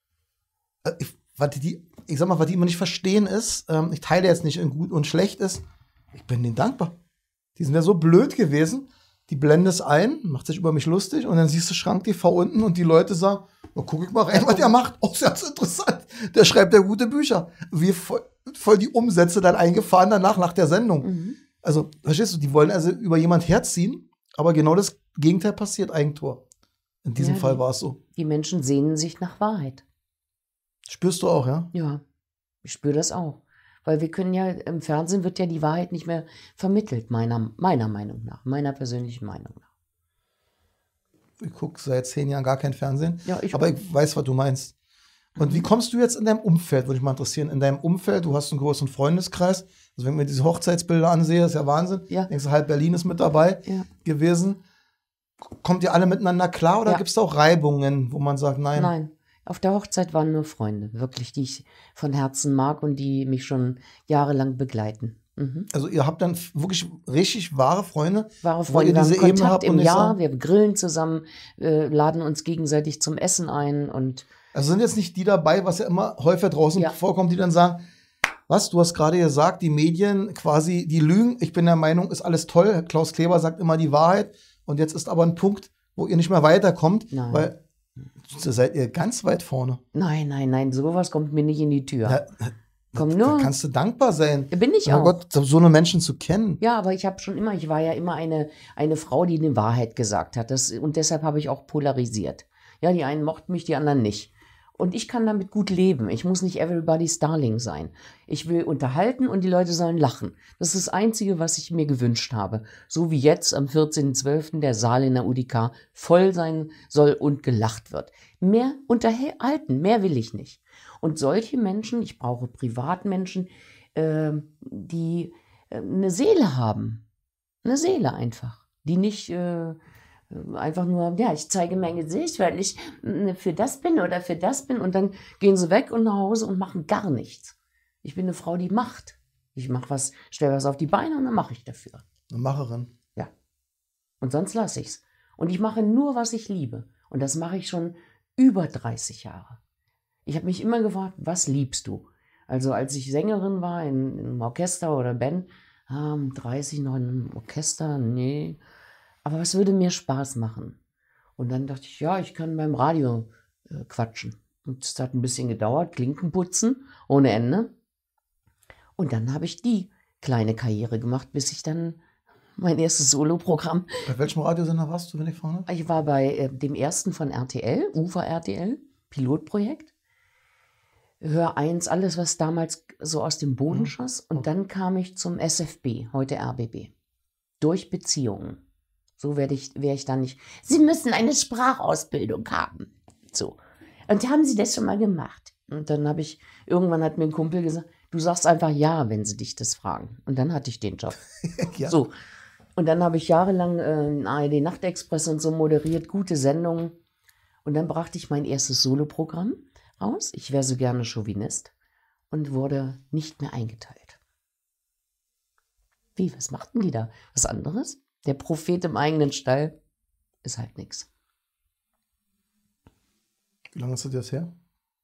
Was die immer nicht verstehen ist, ich teile jetzt nicht in gut und schlecht ist, ich bin denen dankbar. Die sind ja so blöd gewesen, die blenden es ein, macht sich über mich lustig und dann siehst du Schrank TV unten und die Leute sagen, oh, guck ich mal rein, was der macht. Oh, ist ja so interessant. Der schreibt ja gute Bücher. Wie voll die Umsätze dann eingefahren danach, nach der Sendung. Mhm. Also, verstehst du, die wollen also über jemand herziehen, aber genau das Gegenteil passiert, Eigentor. In diesem Ja, Fall war es so. Die Menschen sehnen sich nach Wahrheit. Spürst du auch, ja? Ja, ich spüre das auch. Weil wir können ja, im Fernsehen wird ja die Wahrheit nicht mehr vermittelt, meiner Meinung nach, meiner persönlichen Meinung nach. Ich gucke seit 10 Jahren gar kein Fernsehen, Ja, aber ich weiß, was du meinst. Und wie kommst du jetzt in deinem Umfeld, würde mich mal interessieren, in deinem Umfeld, du hast einen großen Freundeskreis, also wenn ich mir diese Hochzeitsbilder ansehe, ist ja Wahnsinn, Ja. denkst du, halb Berlin ist mit dabei Ja. gewesen. Kommt ihr alle miteinander klar oder Ja. gibt es da auch Reibungen, wo man sagt, nein? Nein, auf der Hochzeit waren nur Freunde, wirklich, die ich von Herzen mag und die mich schon jahrelang begleiten. Mhm. Also ihr habt dann wirklich richtig wahre Freunde, Wahre wo ihr Freunde, wir haben diese Ebene Kontakt habt und im nicht Jahr, sagen, wir grillen zusammen, laden uns gegenseitig zum Essen ein und also sind jetzt nicht die dabei, was ja immer häufig draußen Ja. vorkommt, die dann sagen, was, du hast gerade gesagt, die Medien quasi, die lügen. Ich bin der Meinung, ist alles toll. Klaus Kleber sagt immer die Wahrheit. Und jetzt ist aber ein Punkt, wo ihr nicht mehr weiterkommt, Nein. weil da seid ihr ganz weit vorne. nein, sowas kommt mir nicht in die Tür. Ja, Komm da nur, kannst du dankbar sein. bin ich Oh auch. Gott, so eine Menschen zu kennen. Ja, aber ich war ja immer eine Frau, die eine Wahrheit gesagt hat. Und deshalb habe ich auch polarisiert. Ja, die einen mochten mich, die anderen nicht. Und ich kann damit gut leben. Ich muss nicht everybody's darling sein. Ich will unterhalten und die Leute sollen lachen. Das ist das Einzige, was ich mir gewünscht habe. So wie jetzt am 14.12. der Saal in der UDK voll sein soll und gelacht wird. Mehr unterhalten, mehr will ich nicht. Und solche Menschen, ich brauche Privatmenschen, die eine Seele haben. Eine Seele einfach. Die nicht einfach nur, ja, ich zeige mein Gesicht, weil ich für das bin oder für das bin. Und dann gehen sie weg und nach Hause und machen gar nichts. Ich bin eine Frau, die macht. Ich mache was, stelle was auf die Beine und dann mache ich dafür. Eine Macherin. Ja. Und sonst lasse ich's. Und ich mache nur, was ich liebe. Und das mache ich schon über 30 Jahre. Ich habe mich immer gefragt, was liebst du? Also als ich Sängerin war in einem Orchester oder Band, 30 noch in einem Orchester, nee. Aber was würde mir Spaß machen? Und dann dachte ich, ja, ich kann beim Radio quatschen. Und es hat ein bisschen gedauert, Klinken putzen, ohne Ende. Und dann habe ich die kleine Karriere gemacht, bis ich dann mein erstes Soloprogramm. Bei welchem Radiosender warst du, wenn ich frage? Ich war bei dem ersten von RTL, UFA RTL, Pilotprojekt. Hör 1, alles, was damals so aus dem Boden schoss. Und dann kam ich zum SFB, heute RBB. Durch Beziehungen. So wäre ich dann nicht. Sie müssen eine Sprachausbildung haben. So. Und haben Sie das schon mal gemacht? Und dann irgendwann hat mir ein Kumpel gesagt, du sagst einfach ja, wenn sie dich das fragen. Und dann hatte ich den Job. Ja. So. Und dann habe ich jahrelang ARD Nachtexpress und so moderiert, gute Sendungen. Und dann brachte ich mein erstes Soloprogramm raus. Ich wäre so gerne Chauvinist und wurde nicht mehr eingeteilt. Wie, was machten die da? Was anderes? Der Prophet im eigenen Stall ist halt nichts. Wie lange ist das jetzt her?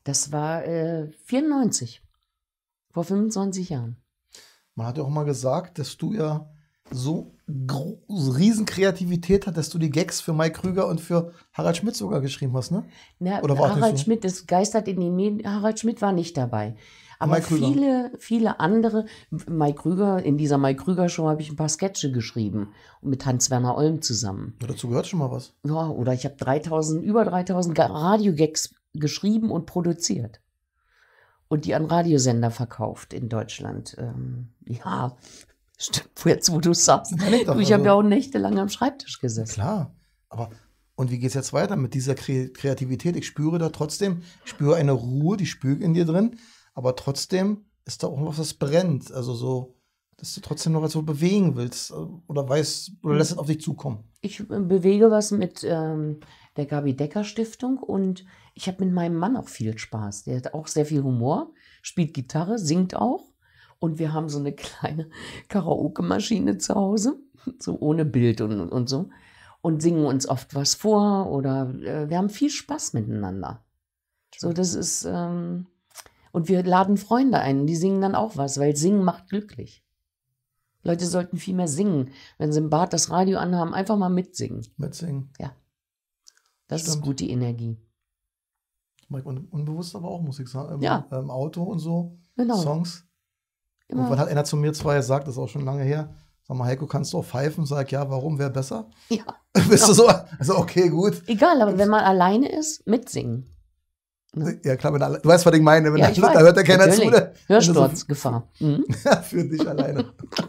Das war 94, vor 25 Jahren. Man hat ja auch mal gesagt, dass du ja so riesen Kreativität hast, dass du die Gags für Mike Krüger und für Harald Schmidt sogar geschrieben hast, ne? Na, Oder war es nicht Harald so? Schmidt, das geistert in den Medien. Harald Schmidt war nicht dabei. Aber Mike Krüger. viele andere, Mike Krüger, in dieser Mike Krüger Show habe ich ein paar Sketche geschrieben mit Hans-Werner Olm zusammen. Ja, dazu gehört schon mal was. Ja, oder ich habe über 3000 Radiogags geschrieben und produziert. Und die an Radiosender verkauft in Deutschland. Ja, stimmt, jetzt wo du es sagst. Du, ich habe ja auch nächtelang am Schreibtisch gesessen. Klar, aber und wie geht es jetzt weiter mit dieser Kreativität? Ich spüre da trotzdem, ich spüre eine Ruhe, die spüre in dir drin, aber trotzdem ist da auch was, das brennt. Also so, dass du trotzdem noch was so bewegen willst oder weißt, oder lässt es auf dich zukommen. Ich bewege was mit der Gabi Decker Stiftung und ich habe mit meinem Mann auch viel Spaß. Der hat auch sehr viel Humor, spielt Gitarre, singt auch. Und wir haben so eine kleine Karaoke-Maschine zu Hause, so ohne Bild und so. Und singen uns oft was vor oder wir haben viel Spaß miteinander. So, das ist, und wir laden Freunde ein, die singen dann auch was, weil Singen macht glücklich. Leute sollten viel mehr singen. Wenn sie im Bad das Radio anhaben, einfach mal mitsingen. Mitsingen. Ja. Das Stimmt. ist gute Energie. Unbewusst aber auch Musik sagen. Ja. Im Auto und so. Genau. Songs. Immer. Und wann hat einer zu mir zwar gesagt, das ist auch schon lange her, sag mal, Heiko, kannst du auch pfeifen? Sag, ja, warum, wäre besser? Ja. Bist du so? Also, okay, gut. Egal, aber wenn man alleine ist, mitsingen. Ne? Ja, klar, du weißt, was ich meine. Wenn Ja, ich da weiß. hört ja keiner zu. Natürlich. Ne? Hörsturzgefahr. Mhm. Für dich alleine.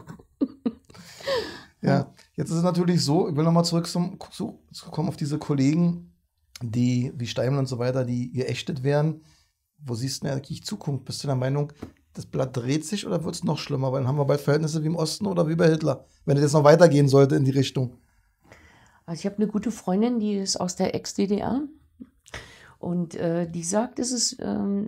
Ja, jetzt ist es natürlich so, ich will nochmal zurückkommen auf diese Kollegen, die wie Steimel und so weiter, die geächtet werden. Wo siehst du denn eigentlich Zukunft? Bist du der Meinung, das Blatt dreht sich oder wird es noch schlimmer? Weil dann haben wir bald Verhältnisse wie im Osten oder wie bei Hitler, wenn es jetzt noch weitergehen sollte in die Richtung. Also ich habe eine gute Freundin, die ist aus der Ex-DDR und die sagt, dass es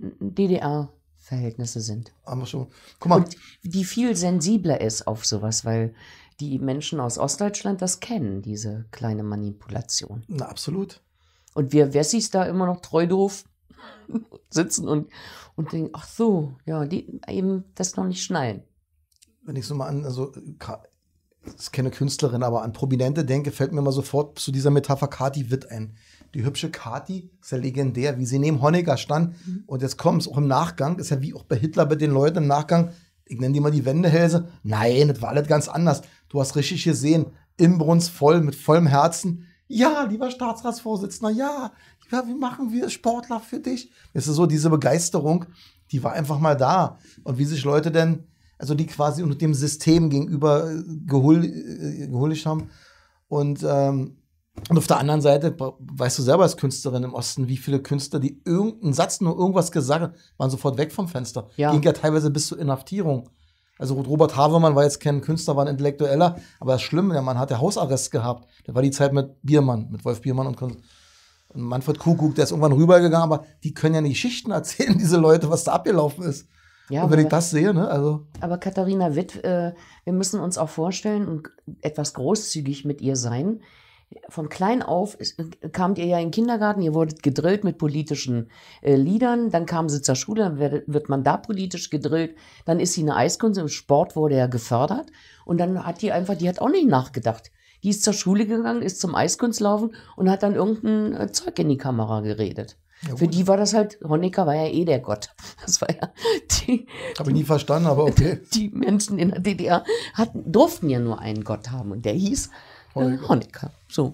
DDR-Verhältnisse sind. Haben wir schon. Guck mal. Und die viel sensibler ist auf sowas, weil die Menschen aus Ostdeutschland das kennen, diese kleine Manipulation. Na, absolut. Und wir Wessis da immer noch treu doof sitzen und denken, ach so, ja, die eben das noch nicht schnallen. Wenn ich so mal an, also, das ist keine Künstlerin, aber an Prominente denke, fällt mir mal sofort zu dieser Metapher Kati Witt ein. Die hübsche Kati ist ja legendär, wie sie neben Honecker stand. Und jetzt kommt es auch im Nachgang, ist ja wie auch bei Hitler, bei den Leuten im Nachgang, ich nenne die mal die Wendehälse. Nein, das war alles ganz anders. Du hast richtig gesehen, inbrunstvoll, mit vollem Herzen. Ja, lieber Staatsratsvorsitzender, ja, wie machen wir Sportler für dich? Es ist so, diese Begeisterung, die war einfach mal da. Und wie sich Leute denn, also die quasi unter dem System gegenüber gehuldigt haben. Und auf der anderen Seite, weißt du selber als Künstlerin im Osten, wie viele Künstler, die irgendeinen Satz, nur irgendwas gesagt haben, waren sofort weg vom Fenster. Ja. Ging ja teilweise bis zur Inhaftierung. Also Robert Havemann war jetzt kein Künstler, war ein Intellektueller, aber das Schlimme, der Mann hat ja Hausarrest gehabt. Das war die Zeit mit Biermann, mit Wolf Biermann und Manfred Kuckuck, der ist irgendwann rübergegangen, aber die können ja nicht Geschichten erzählen, diese Leute, was da abgelaufen ist. Ja, und wenn ich das sehe, ne, also. Aber Katharina Witt, wir müssen uns auch vorstellen und etwas großzügig mit ihr sein. Von klein auf kamt ihr ja in den Kindergarten, ihr wurdet gedrillt mit politischen Liedern, dann kam sie zur Schule, dann wird man da politisch gedrillt, dann ist sie eine Eiskunst, im Sport wurde ja gefördert und dann hat die hat auch nicht nachgedacht. Die ist zur Schule gegangen, ist zum Eiskunstlaufen und hat dann irgendein Zeug in die Kamera geredet. Ja, für die war das halt, Honecker war ja eh der Gott. Das war ja habe ich nie verstanden, aber okay. Die Menschen in der DDR durften ja nur einen Gott haben und der hieß Honecker. So.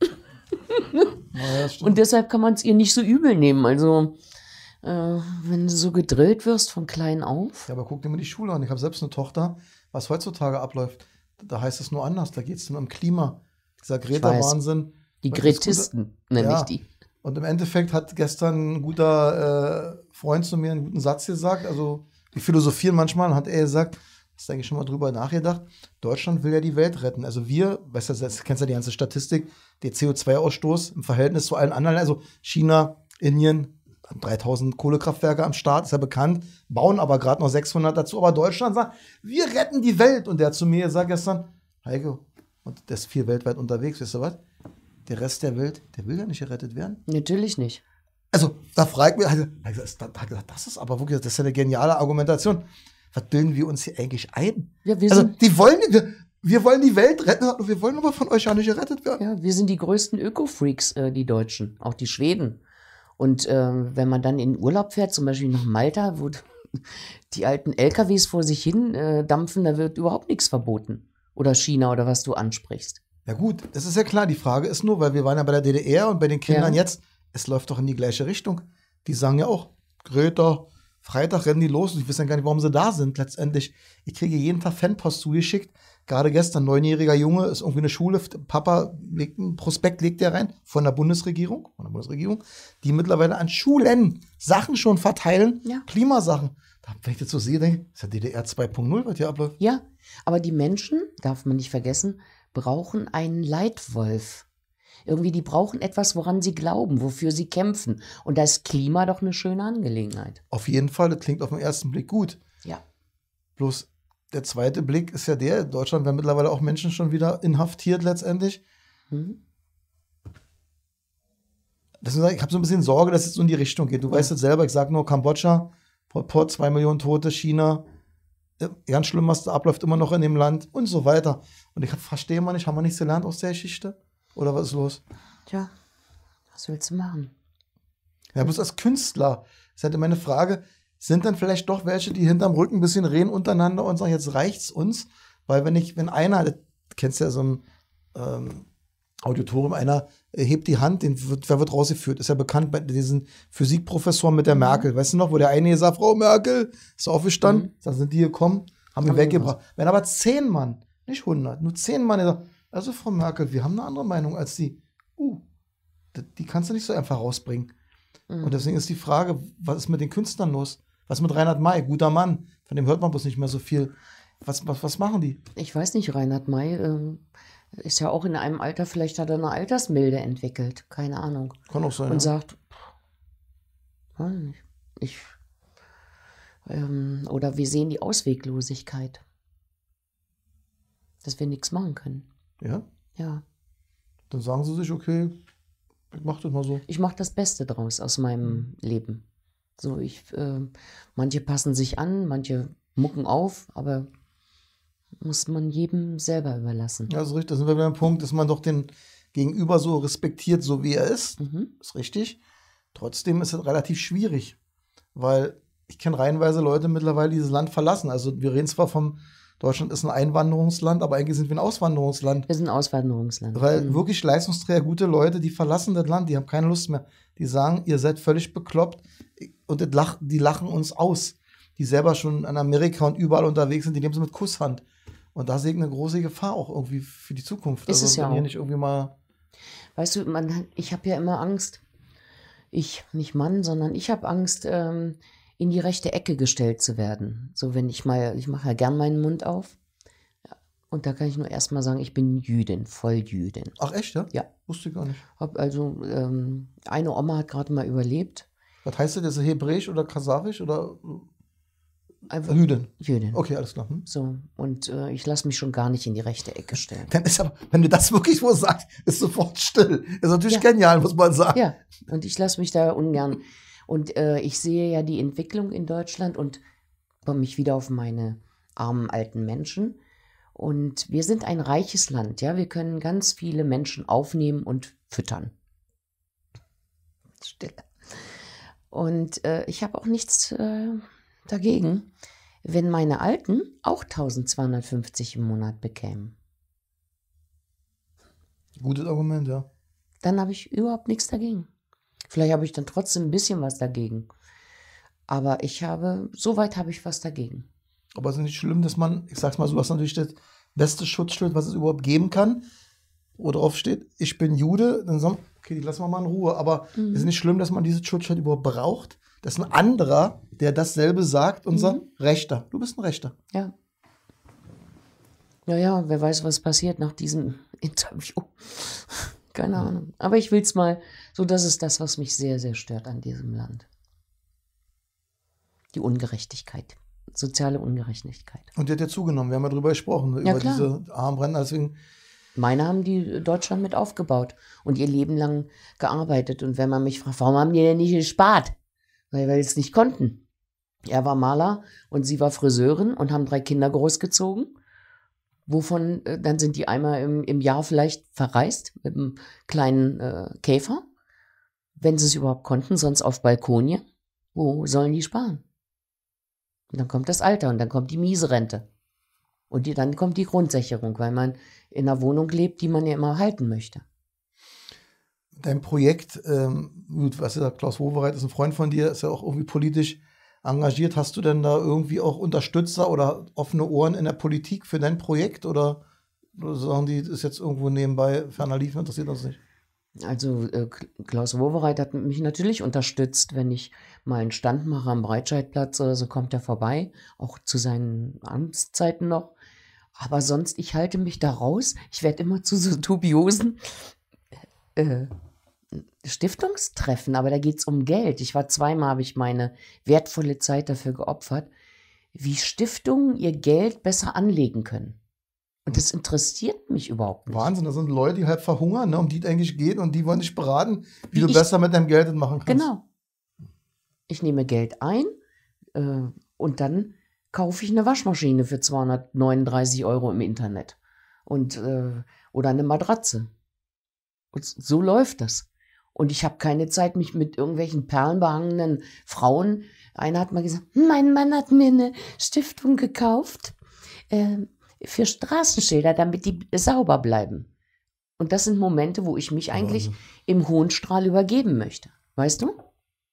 Ja, und deshalb kann man es ihr nicht so übel nehmen. Also, wenn du so gedrillt wirst von klein auf. Ja, aber guck dir mal die Schule an. Ich habe selbst eine Tochter, was heutzutage abläuft. Da heißt es nur anders. Da geht es nur um Klima. Dieser Greta-Wahnsinn. Die Gretisten nenne ich die. Und im Endeffekt hat gestern ein guter Freund zu mir einen guten Satz gesagt. Also, wir philosophieren manchmal, hat er gesagt, hast du eigentlich schon mal drüber nachgedacht? Deutschland will ja die Welt retten. Also wir, weißt du, kennst ja die ganze Statistik, der CO2-Ausstoß im Verhältnis zu allen anderen, also China, Indien, 3000 Kohlekraftwerke am Start, ist ja bekannt, bauen aber gerade noch 600 dazu. Aber Deutschland sagt, wir retten die Welt. Und der hat zu mir gesagt gestern, Heiko, und der ist viel weltweit unterwegs, weißt du was? Der Rest der Welt, der will ja nicht gerettet werden. Natürlich nicht. Also, da fragt mich, das ist aber wirklich, das ist ja eine geniale Argumentation. Was bilden wir uns hier eigentlich ein? Ja, wir Also, sind, wir wollen die Welt retten, und wir wollen aber von euch ja nicht gerettet werden. ja, wir sind die größten Öko-Freaks, die Deutschen, auch die Schweden. Und wenn man dann in Urlaub fährt, zum Beispiel nach Malta, wo die alten LKWs vor sich hin dampfen, da wird überhaupt nichts verboten. Oder China oder was du ansprichst. Ja gut, das ist ja klar. Die Frage ist nur, weil wir waren ja bei der DDR und bei den Kindern Ja. jetzt, es läuft doch in die gleiche Richtung. Die sagen ja auch, Greta, Freitag rennen die los und ich weiß ja gar nicht, warum sie da sind letztendlich. Ich kriege jeden Tag Fanpost zugeschickt. Gerade gestern, 9-jähriger Junge, ist irgendwie eine Schule, Papa legt einen Prospekt, legt der rein, von der Bundesregierung, die mittlerweile an Schulen Sachen schon verteilen, Ja. Klimasachen. Da, wenn ich das so sehe, denke ich, das ist ja DDR 2.0, was hier abläuft. Ja, aber die Menschen, darf man nicht vergessen, brauchen einen Leitwolf. Irgendwie, die brauchen etwas, woran sie glauben, wofür sie kämpfen. Und da ist Klima doch eine schöne Angelegenheit. Auf jeden Fall, das klingt auf den ersten Blick gut. Ja. Bloß der zweite Blick ist ja der, in Deutschland werden mittlerweile auch Menschen schon wieder inhaftiert letztendlich. Mhm. Deswegen, ich habe so ein bisschen Sorge, dass es so in die Richtung geht. Du weißt es selber, ich sage nur Kambodscha, Pol Pot, 2 Millionen Tote, China, ganz schlimm, was da abläuft, immer noch in dem Land und so weiter. Und ich verstehe mal nicht, haben wir nichts gelernt aus der Geschichte? Oder was ist los? Tja, was willst du machen? Ja, bloß als Künstler, ist halt meine Frage, sind dann vielleicht doch welche, die hinterm Rücken ein bisschen reden untereinander und sagen, jetzt reicht's uns? Weil wenn einer, du kennst ja so ein Auditorium, einer hebt die Hand, wer wird rausgeführt? Ist ja bekannt bei diesen Physikprofessoren mit der Merkel. Weißt du noch, wo der eine sagt, Frau Merkel, ist aufgestanden, dann sind die gekommen, haben ihn weggebracht. Wenn aber 10 Mann, nicht 100, nur 10 Mann, die sagen, also Frau Merkel, wir haben eine andere Meinung als die. Die kannst du nicht so einfach rausbringen. Und deswegen ist die Frage, was ist mit den Künstlern los? Was ist mit Reinhard May? Guter Mann, von dem hört man bloß nicht mehr so viel. Was machen die? Ich weiß nicht, Reinhard May ist ja auch in einem Alter, vielleicht hat er eine Altersmilde entwickelt, keine Ahnung. Kann auch sein. Und Ja. sagt, weiß nicht, oder wir sehen die Ausweglosigkeit, dass wir nichts machen können. Ja? Ja, Dann sagen sie sich, okay, ich mach das mal so. ich mache das Beste draus aus meinem Leben. So, manche passen sich an, manche mucken auf, aber muss man jedem selber überlassen. Ja, ist richtig. Da sind wir wieder am Punkt, dass man doch den Gegenüber so respektiert, so wie er ist. Ist richtig. Trotzdem ist es relativ schwierig, weil ich kenne reihenweise Leute mittlerweile, die dieses Land verlassen. Also wir reden zwar vom, Deutschland ist ein Einwanderungsland, aber eigentlich sind wir ein Auswanderungsland. Wir sind ein Auswanderungsland. Weil wirklich Leistungsträger, gute Leute, die verlassen das Land, die haben keine Lust mehr. Die sagen, ihr seid völlig bekloppt und die lachen uns aus. Die selber schon in Amerika und überall unterwegs sind, die nehmen sie mit Kusshand. Und da sehe ich eine große Gefahr auch irgendwie für die Zukunft. Ist es ja wenn hier auch. nicht irgendwie mal. Weißt du, ich habe ja immer Angst, nicht Mann, sondern ich habe Angst, in die rechte Ecke gestellt zu werden. So, ich mache ja gern meinen Mund auf. Ja, und da kann ich nur erstmal sagen, ich bin Jüdin, Volljüdin. Ach echt, ja? Ja. Wusste ich gar nicht. Hab also, eine Oma hat gerade mal überlebt. Was heißt das? Ist Hebräisch oder Kasachisch oder Einfach Jüdin? Jüdin. Okay, alles klar. So, und ich lasse mich schon gar nicht in die rechte Ecke stellen. Dann ist aber, wenn du das wirklich so sagst, ist sofort still. Ist natürlich genial, muss man sagen. Ja, und ich lasse mich da ungern. Und ich sehe ja die Entwicklung in Deutschland und komme mich wieder auf meine armen alten Menschen. Und wir sind ein reiches Land, ja. Wir können ganz viele Menschen aufnehmen und füttern. Stille. Und ich habe auch nichts dagegen, wenn meine Alten auch 1250 im Monat bekämen. Gutes Argument, ja. Dann habe ich überhaupt nichts dagegen. Vielleicht habe ich dann trotzdem ein bisschen was dagegen. Aber soweit habe ich was dagegen. Aber es ist nicht schlimm, dass man, ich sag's mal so, was natürlich das beste Schutzschild, was es überhaupt geben kann, wo drauf steht, ich bin Jude, dann sagen, okay, die lassen wir mal in Ruhe. Aber es ist nicht schlimm, dass man dieses Schutzschild überhaupt braucht. Das ist ein anderer, der dasselbe sagt und sagt, Rechter, du bist ein Rechter. Ja. Ja, wer weiß, was passiert nach diesem Interview. Keine Ahnung. Aber ich will es mal, so das ist das, was mich sehr, sehr stört an diesem Land. Die Ungerechtigkeit. Soziale Ungerechtigkeit. Und die hat ja zugenommen, wir haben ja drüber gesprochen, Ja, über klar. diese Armbrennen. Deswegen Meine haben die Deutschland mit aufgebaut und ihr Leben lang gearbeitet. Und wenn man mich fragt, warum haben die denn nicht gespart? Weil wir es nicht konnten. Er war Maler und sie war Friseurin und haben 3 Kinder großgezogen. Wovon, dann sind die einmal im Jahr vielleicht verreist mit einem kleinen Käfer, wenn sie es überhaupt konnten, sonst auf Balkonien. Wo sollen die sparen? Und dann kommt das Alter und dann kommt die Miesrente. Und dann kommt die Grundsicherung, weil man in einer Wohnung lebt, die man ja immer halten möchte. Dein Projekt, gut, was ist, Klaus Wowereit ist ein Freund von dir, ist ja auch irgendwie politisch engagiert. Hast du denn da irgendwie auch Unterstützer oder offene Ohren in der Politik für dein Projekt? Oder sagen die, das ist jetzt irgendwo nebenbei, ferner liefen, interessiert uns nicht? Also Klaus Wowereit hat mich natürlich unterstützt, wenn ich mal einen Stand mache am Breitscheidplatz oder so, kommt er vorbei, auch zu seinen Amtszeiten noch. Aber sonst, ich halte mich da raus. Ich werde immer zu so dubiosen Stiftungstreffen, aber da geht es um Geld. Ich war zweimal, habe ich meine wertvolle Zeit dafür geopfert, wie Stiftungen ihr Geld besser anlegen können. Und das interessiert mich überhaupt nicht. Wahnsinn, das sind Leute, die halt verhungern, ne, um die es eigentlich geht und die wollen dich beraten, wie du besser mit deinem Geld das machen kannst. Genau. Ich nehme Geld ein und dann kaufe ich eine Waschmaschine für 239 € im Internet und oder eine Matratze. Und so läuft das. Und ich habe keine Zeit, mich mit irgendwelchen perlenbehangenen Frauen. Einer hat mal gesagt, mein Mann hat mir eine Stiftung gekauft für Straßenschilder, damit die sauber bleiben. Und das sind Momente, wo ich mich eigentlich im Hohnstrahl übergeben möchte. Weißt du?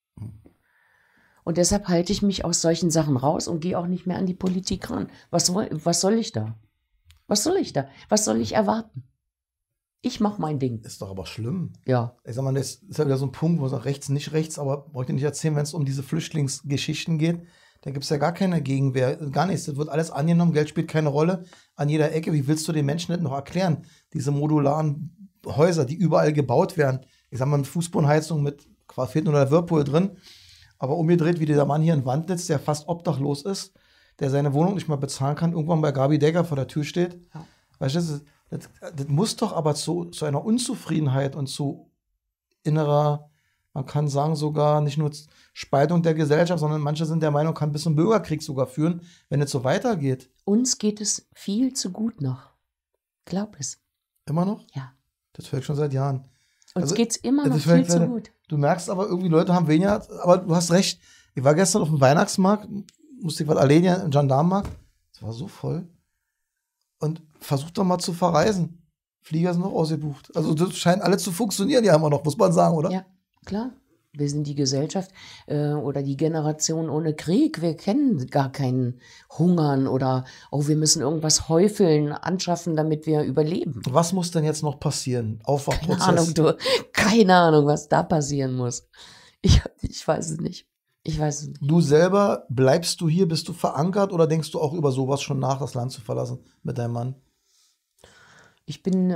Und deshalb halte ich mich aus solchen Sachen raus und gehe auch nicht mehr an die Politik ran. Was soll ich da? Was soll ich da? Was soll ich erwarten? Ich mache mein Ding. Ist doch aber schlimm. Ja. Ich sag mal, das ist ja wieder so ein Punkt, wo man sagt, rechts, nicht rechts, aber brauche ich dir nicht erzählen, wenn es um diese Flüchtlingsgeschichten geht, da gibt es ja gar keine Gegenwehr, gar nichts. Das wird alles angenommen, Geld spielt keine Rolle an jeder Ecke. Wie willst du den Menschen das noch erklären? Diese modularen Häuser, die überall gebaut werden. Ich sag mal, mit Fußbodenheizung, mit fehlt nur der Whirlpool drin. Aber umgedreht, wie dieser Mann hier in Wandlitz, der fast obdachlos ist, der seine Wohnung nicht mehr bezahlen kann, irgendwann bei Gabi Decker vor der Tür steht. Ja. Weißt du, das muss doch aber zu einer Unzufriedenheit und zu innerer, man kann sagen sogar nicht nur Spaltung der Gesellschaft, sondern manche sind der Meinung, kann bis zum Bürgerkrieg sogar führen, wenn es so weitergeht. Uns geht es viel zu gut noch. Glaub es. Immer noch? Ja. Das höre ich schon seit Jahren. Uns geht es immer noch viel zu gut. Du merkst aber irgendwie, Leute haben weniger, aber du hast recht. Ich war gestern auf dem Weihnachtsmarkt, musste ich was erledigen, im Gendarmenmarkt. Es war so voll. Und versuch doch mal zu verreisen. Flieger sind noch ausgebucht. Also das scheint alle zu funktionieren ja immer noch, muss man sagen, oder? Ja, klar. Wir sind die Gesellschaft oder die Generation ohne Krieg. Wir kennen gar keinen Hungern oder wir müssen irgendwas häufeln, anschaffen, damit wir überleben. Was muss denn jetzt noch passieren? Aufwachprozess? Keine Ahnung, du. Keine Ahnung, was da passieren muss. Ich weiß es nicht. Ich weiß es nicht. Du selber, bleibst du hier, bist du verankert oder denkst du auch über sowas schon nach, das Land zu verlassen mit deinem Mann? Ich bin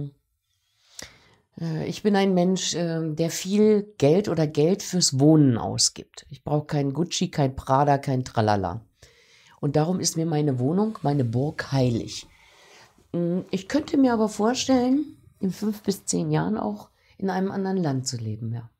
ein Mensch, der viel Geld oder Geld fürs Wohnen ausgibt. Ich brauche kein Gucci, kein Prada, kein Tralala. Und darum ist mir meine Wohnung, meine Burg heilig. Ich könnte mir aber vorstellen, in 5 bis 10 Jahren auch in einem anderen Land zu leben, ja.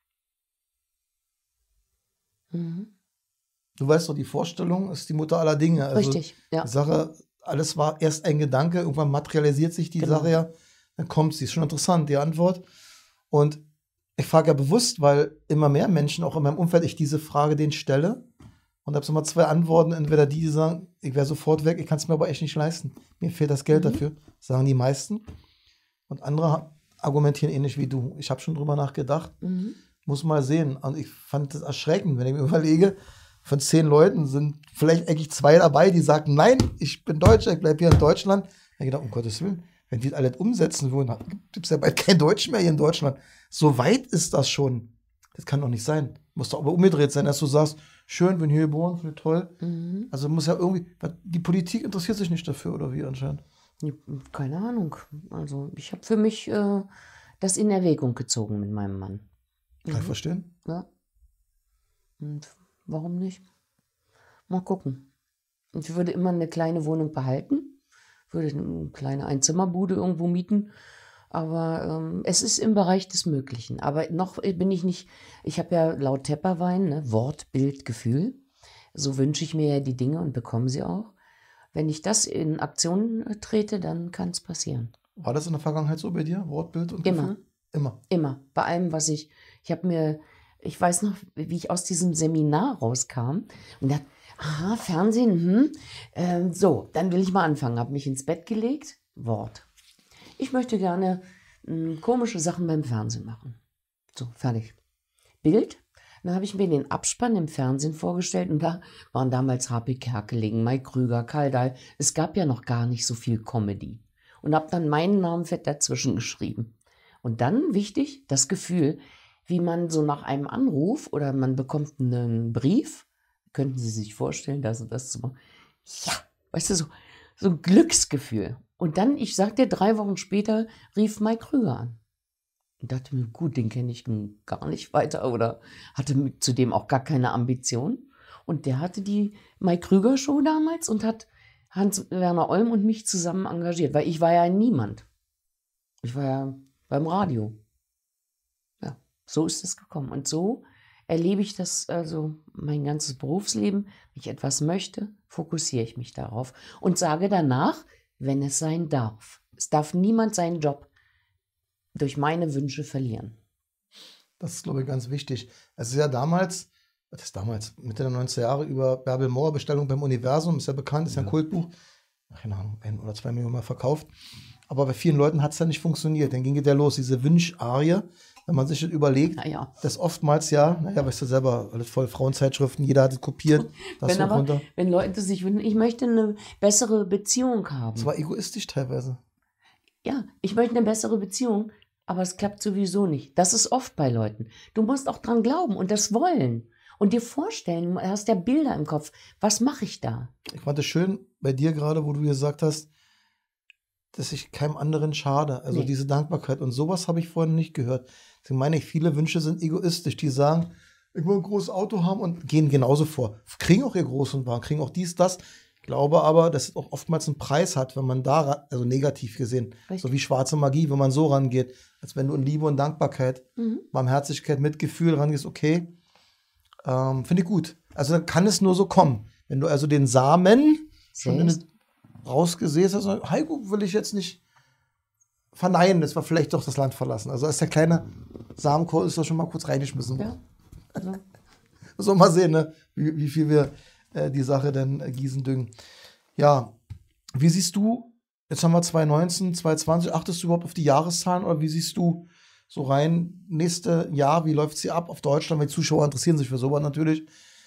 Mhm. Du weißt doch, die Vorstellung ist die Mutter aller Dinge. Also richtig, ja. Die Sache, alles war erst ein Gedanke, irgendwann materialisiert sich die Sache ja, dann kommt sie. Ist schon interessant, die Antwort. Und ich frage ja bewusst, weil immer mehr Menschen, auch in meinem Umfeld, ich diese Frage denen stelle. Und da habe ich immer 2 Antworten. Entweder die sagen, ich wäre sofort weg, ich kann es mir aber echt nicht leisten. Mir fehlt das Geld dafür, sagen die meisten. Und andere argumentieren ähnlich wie du. Ich habe schon drüber nachgedacht. Muss mal sehen. Und ich fand das erschreckend, wenn ich mir überlege, von 10 Leuten sind vielleicht eigentlich 2 dabei, die sagen, nein, ich bin Deutscher, ich bleibe hier in Deutschland. Ich dachte, um Gottes Willen, wenn die das alles umsetzen würden, gibt es ja bald kein Deutsch mehr hier in Deutschland. So weit ist das schon. Das kann doch nicht sein. Muss doch aber umgedreht sein, dass du sagst, schön, bin hier geboren, finde ich toll. Also muss ja irgendwie, die Politik interessiert sich nicht dafür, oder wie anscheinend? Keine Ahnung. Also ich habe für mich das in Erwägung gezogen mit meinem Mann. Kann ich verstehen. Ja. Und warum nicht? Mal gucken. Ich würde immer eine kleine Wohnung behalten, würde eine kleine Einzimmerbude irgendwo mieten. Aber es ist im Bereich des Möglichen. Aber noch bin ich nicht, ich habe ja laut Tepperwein, ne, Wort, Bild, Gefühl. So wünsche ich mir ja die Dinge und bekomme sie auch. Wenn ich das in Aktion trete, dann kann es passieren. War das in der Vergangenheit so bei dir? Wort, Bild und Immer. Gefühl? Immer. Immer. Bei allem, was ich habe mir, ich weiß noch, wie ich aus diesem Seminar rauskam und dachte, aha, Fernsehen, so, dann will ich mal anfangen. Habe mich ins Bett gelegt, Wort. Ich möchte gerne komische Sachen beim Fernsehen machen. So, fertig. Bild. Dann habe ich mir den Abspann im Fernsehen vorgestellt und da waren damals H.P. Kerkeling, Mike Krüger, Karl Dahl. Es gab ja noch gar nicht so viel Comedy. Und habe dann meinen Namen fett dazwischen geschrieben. Und dann, wichtig, das Gefühl, wie man so nach einem Anruf oder man bekommt einen Brief, könnten Sie sich vorstellen, das und das zu machen. Ja, weißt du, so ein Glücksgefühl. Und dann, ich sag dir, 3 Wochen später rief Mike Krüger an. Und dachte mir, gut, den kenne ich nun gar nicht weiter oder hatte zudem auch gar keine Ambition. Und der hatte die Mike Krüger Show damals und hat Hans-Werner Olm und mich zusammen engagiert, weil ich war ja niemand. Ich war ja beim Radio. Ja, so ist es gekommen. Und so erlebe ich das also mein ganzes Berufsleben. Wenn ich etwas möchte, fokussiere ich mich darauf und sage danach, wenn es sein darf. Es darf niemand seinen Job durch meine Wünsche verlieren. Das ist, glaube ich, ganz wichtig. Es ist ja damals, Mitte der 90er Jahre, über Bärbel Mauer, Bestellung beim Universum, ist ja bekannt, ist ja ein Kultbuch. Keine Ahnung, 1 oder 2 Millionen Mal verkauft. Aber bei vielen Leuten hat es ja nicht funktioniert. Dann ging es ja los, diese Wünsch-Arie, wenn man sich das überlegt, dass oftmals weißt du selber, alles voll Frauenzeitschriften, jeder hat es kopiert. Wenn Leute sich wünschen, ich möchte eine bessere Beziehung haben. Das war egoistisch teilweise. Ja, ich möchte eine bessere Beziehung, aber es klappt sowieso nicht. Das ist oft bei Leuten. Du musst auch dran glauben und das wollen. Und dir vorstellen, du hast ja Bilder im Kopf. Was mache ich da? Ich fand es schön bei dir gerade, wo du gesagt hast, dass ich keinem anderen schade. Also diese Dankbarkeit. Und sowas habe ich vorhin nicht gehört. Deswegen meine ich, viele Wünsche sind egoistisch. Die sagen, ich will ein großes Auto haben und gehen genauso vor. Kriegen auch ihr großen Wagen, kriegen auch dies, das. Ich glaube aber, dass es auch oftmals einen Preis hat, wenn man da, also negativ gesehen, richtig. So wie schwarze Magie, wenn man so rangeht, als wenn du in Liebe und Dankbarkeit, Barmherzigkeit, Mitgefühl rangehst, okay, finde ich gut. Also dann kann es nur so kommen. Wenn du also den Samen schon rausgesäst hast, Heiko will ich jetzt nicht verneinen, das war vielleicht doch das Land verlassen. Also als der kleine Samenkorn ist doch schon mal kurz reingeschmissen worden. Ja. Also. So mal sehen, ne? wie viel wir die Sache dann gießen, düngen. Ja, wie siehst du, jetzt haben wir 2019, 2020, achtest du überhaupt auf die Jahreszahlen oder wie siehst du so rein, nächste Jahr, wie läuft sie ab auf Deutschland, weil die Zuschauer interessieren sich für sowas natürlich.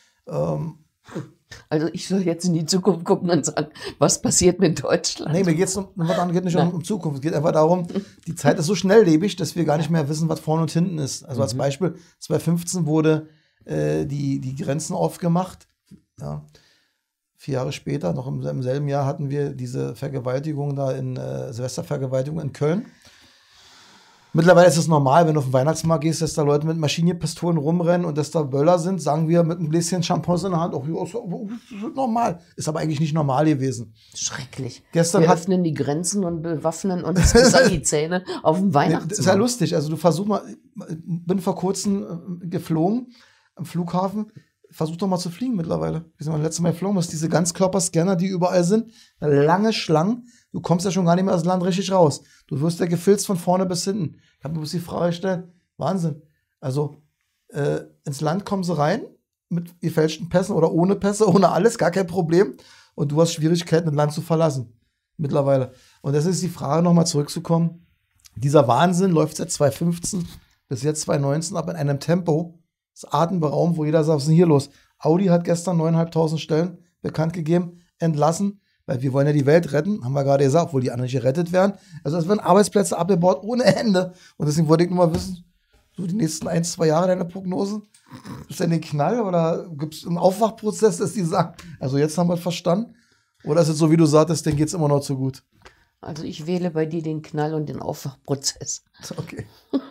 Also ich soll jetzt in die Zukunft gucken und sagen, was passiert mit Deutschland? Nee, mir geht es nicht um Zukunft, es geht einfach darum, die Zeit ist so schnelllebig, dass wir gar nicht mehr wissen, was vorne und hinten ist. Also als Beispiel, 2015 wurde die Grenzen aufgemacht. Ja. 4 Jahre später, noch im selben Jahr, hatten wir diese Vergewaltigung da Silvestervergewaltigung in Köln. Mittlerweile ist es normal, wenn du auf den Weihnachtsmarkt gehst, dass da Leute mit Maschinenpistolen rumrennen und dass da Böller sind, sagen wir mit ein Gläschen Shampoos in der Hand, auch normal. Ist aber eigentlich nicht normal gewesen. Schrecklich. Wir öffnen die Grenzen und bewaffnen uns bis an die Zähne auf dem Weihnachtsmarkt. Das ist ja lustig. Also du versuch mal, bin vor kurzem geflogen am Flughafen. Versuch doch mal zu fliegen mittlerweile. Wir sind mal letztes Mal geflogen, das diese Ganzkörperscanner, die überall sind. Lange Schlangen. Du kommst ja schon gar nicht mehr aus dem Land richtig raus. Du wirst ja gefilzt von vorne bis hinten. Ich habe mir bloß die Frage gestellt, Wahnsinn. Also ins Land kommen sie rein mit gefälschten Pässen oder ohne Pässe, ohne alles, gar kein Problem. Und du hast Schwierigkeiten, das Land zu verlassen. Mittlerweile. Und das ist die Frage, nochmal zurückzukommen. Dieser Wahnsinn läuft seit 2015 bis jetzt 2019 ab in einem Tempo. Das atemberaubend, wo jeder sagt, was ist denn hier los? Audi hat gestern 9.500 Stellen bekannt gegeben, entlassen, weil wir wollen ja die Welt retten, haben wir gerade gesagt, obwohl die anderen nicht gerettet werden. Also es werden Arbeitsplätze abgebaut ohne Ende. Und deswegen wollte ich nur mal wissen, so die nächsten 1-2 Jahre deine Prognosen, ist denn den Knall oder gibt es einen Aufwachprozess, dass die sagen, also jetzt haben wir es verstanden? Oder ist es so, wie du sagtest, denen geht es immer noch zu gut? Also ich wähle bei dir den Knall und den Aufwachprozess. Okay.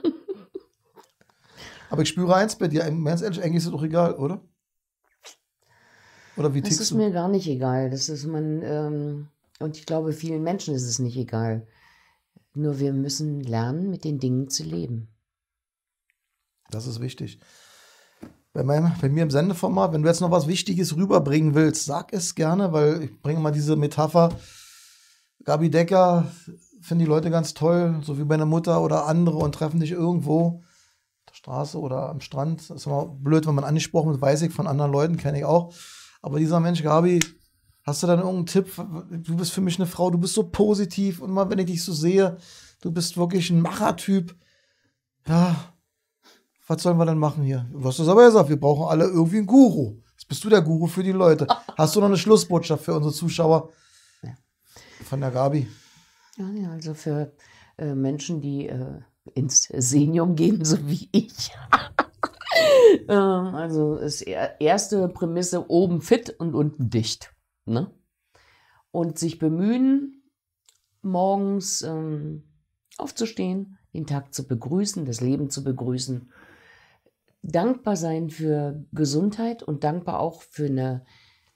Aber ich spüre eins bei dir, ganz ehrlich, eigentlich ist es doch egal, oder? Oder wie tickst du? Das ist mir gar nicht egal. Das ist Und ich glaube, vielen Menschen ist es nicht egal. Nur wir müssen lernen, mit den Dingen zu leben. Das ist wichtig. Bei mir im Sendeformat, wenn du jetzt noch was Wichtiges rüberbringen willst, sag es gerne, weil ich bringe mal diese Metapher. Gabi Decker finden die Leute ganz toll, so wie meine Mutter oder andere, und treffen dich irgendwo auf der Straße oder am Strand. Das ist immer blöd, wenn man angesprochen wird, weiß ich von anderen Leuten, kenne ich auch. Aber dieser Mensch, Gabi, hast du dann irgendeinen Tipp? Du bist für mich eine Frau, du bist so positiv und mal, wenn ich dich so sehe, du bist wirklich ein Machertyp. Ja, was sollen wir denn machen hier? Du hast es aber gesagt, wir brauchen alle irgendwie einen Guru. Jetzt bist du der Guru für die Leute. Hast du noch eine Schlussbotschaft für unsere Zuschauer von der Gabi? Ja, also für Menschen, die ins Senium gehen, so wie ich. Also ist erste Prämisse, oben fit und unten dicht. Ne? Und sich bemühen, morgens aufzustehen, den Tag zu begrüßen, das Leben zu begrüßen. Dankbar sein für Gesundheit und dankbar auch für eine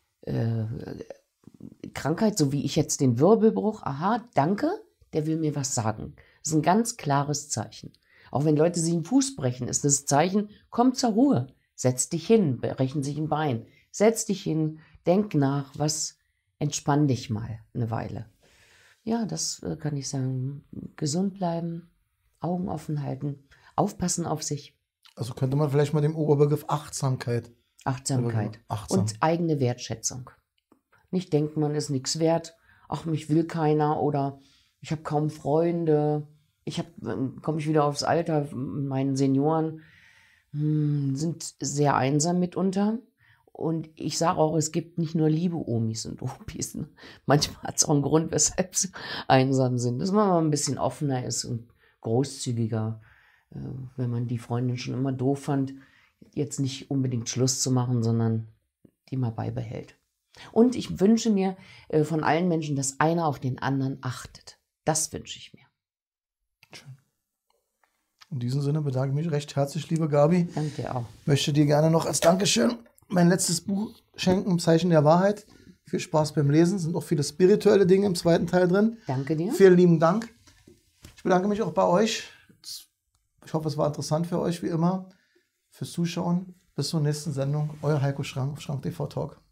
Krankheit, so wie ich jetzt den Wirbelbruch. Aha, danke, der will mir was sagen. Das ist ein ganz klares Zeichen. Auch wenn Leute sich den Fuß brechen, ist das Zeichen, komm zur Ruhe, setz dich hin, brechen sich ein Bein, setz dich hin, denk nach, entspann dich mal eine Weile. Ja, das kann ich sagen. Gesund bleiben, Augen offen halten, aufpassen auf sich. Also könnte man vielleicht mal den Oberbegriff Achtsamkeit. Achtsamkeit. Und eigene Wertschätzung. Nicht denken, man ist nichts wert, ach, mich will keiner oder ich habe kaum Freunde. Komme ich wieder aufs Alter, meine Senioren sind sehr einsam mitunter. Und ich sage auch, es gibt nicht nur liebe Omis und Opis. Ne? Manchmal hat es auch einen Grund, weshalb sie einsam sind. Dass man mal ein bisschen offener ist und großzügiger. Wenn man die Freundin schon immer doof fand, jetzt nicht unbedingt Schluss zu machen, sondern die mal beibehält. Und ich wünsche mir von allen Menschen, dass einer auf den anderen achtet. Das wünsche ich mir. Schön. In diesem Sinne bedanke ich mich recht herzlich, liebe Gabi. Danke dir auch. Möchte dir gerne noch als Dankeschön mein letztes Buch schenken, Zeichen der Wahrheit. Viel Spaß beim Lesen. Sind auch viele spirituelle Dinge im zweiten Teil drin. Danke dir. Vielen lieben Dank. Ich bedanke mich auch bei euch. Ich hoffe, es war interessant für euch, wie immer. Fürs Zuschauen. Bis zur nächsten Sendung. Euer Heiko Schrank auf Schrank TV Talk.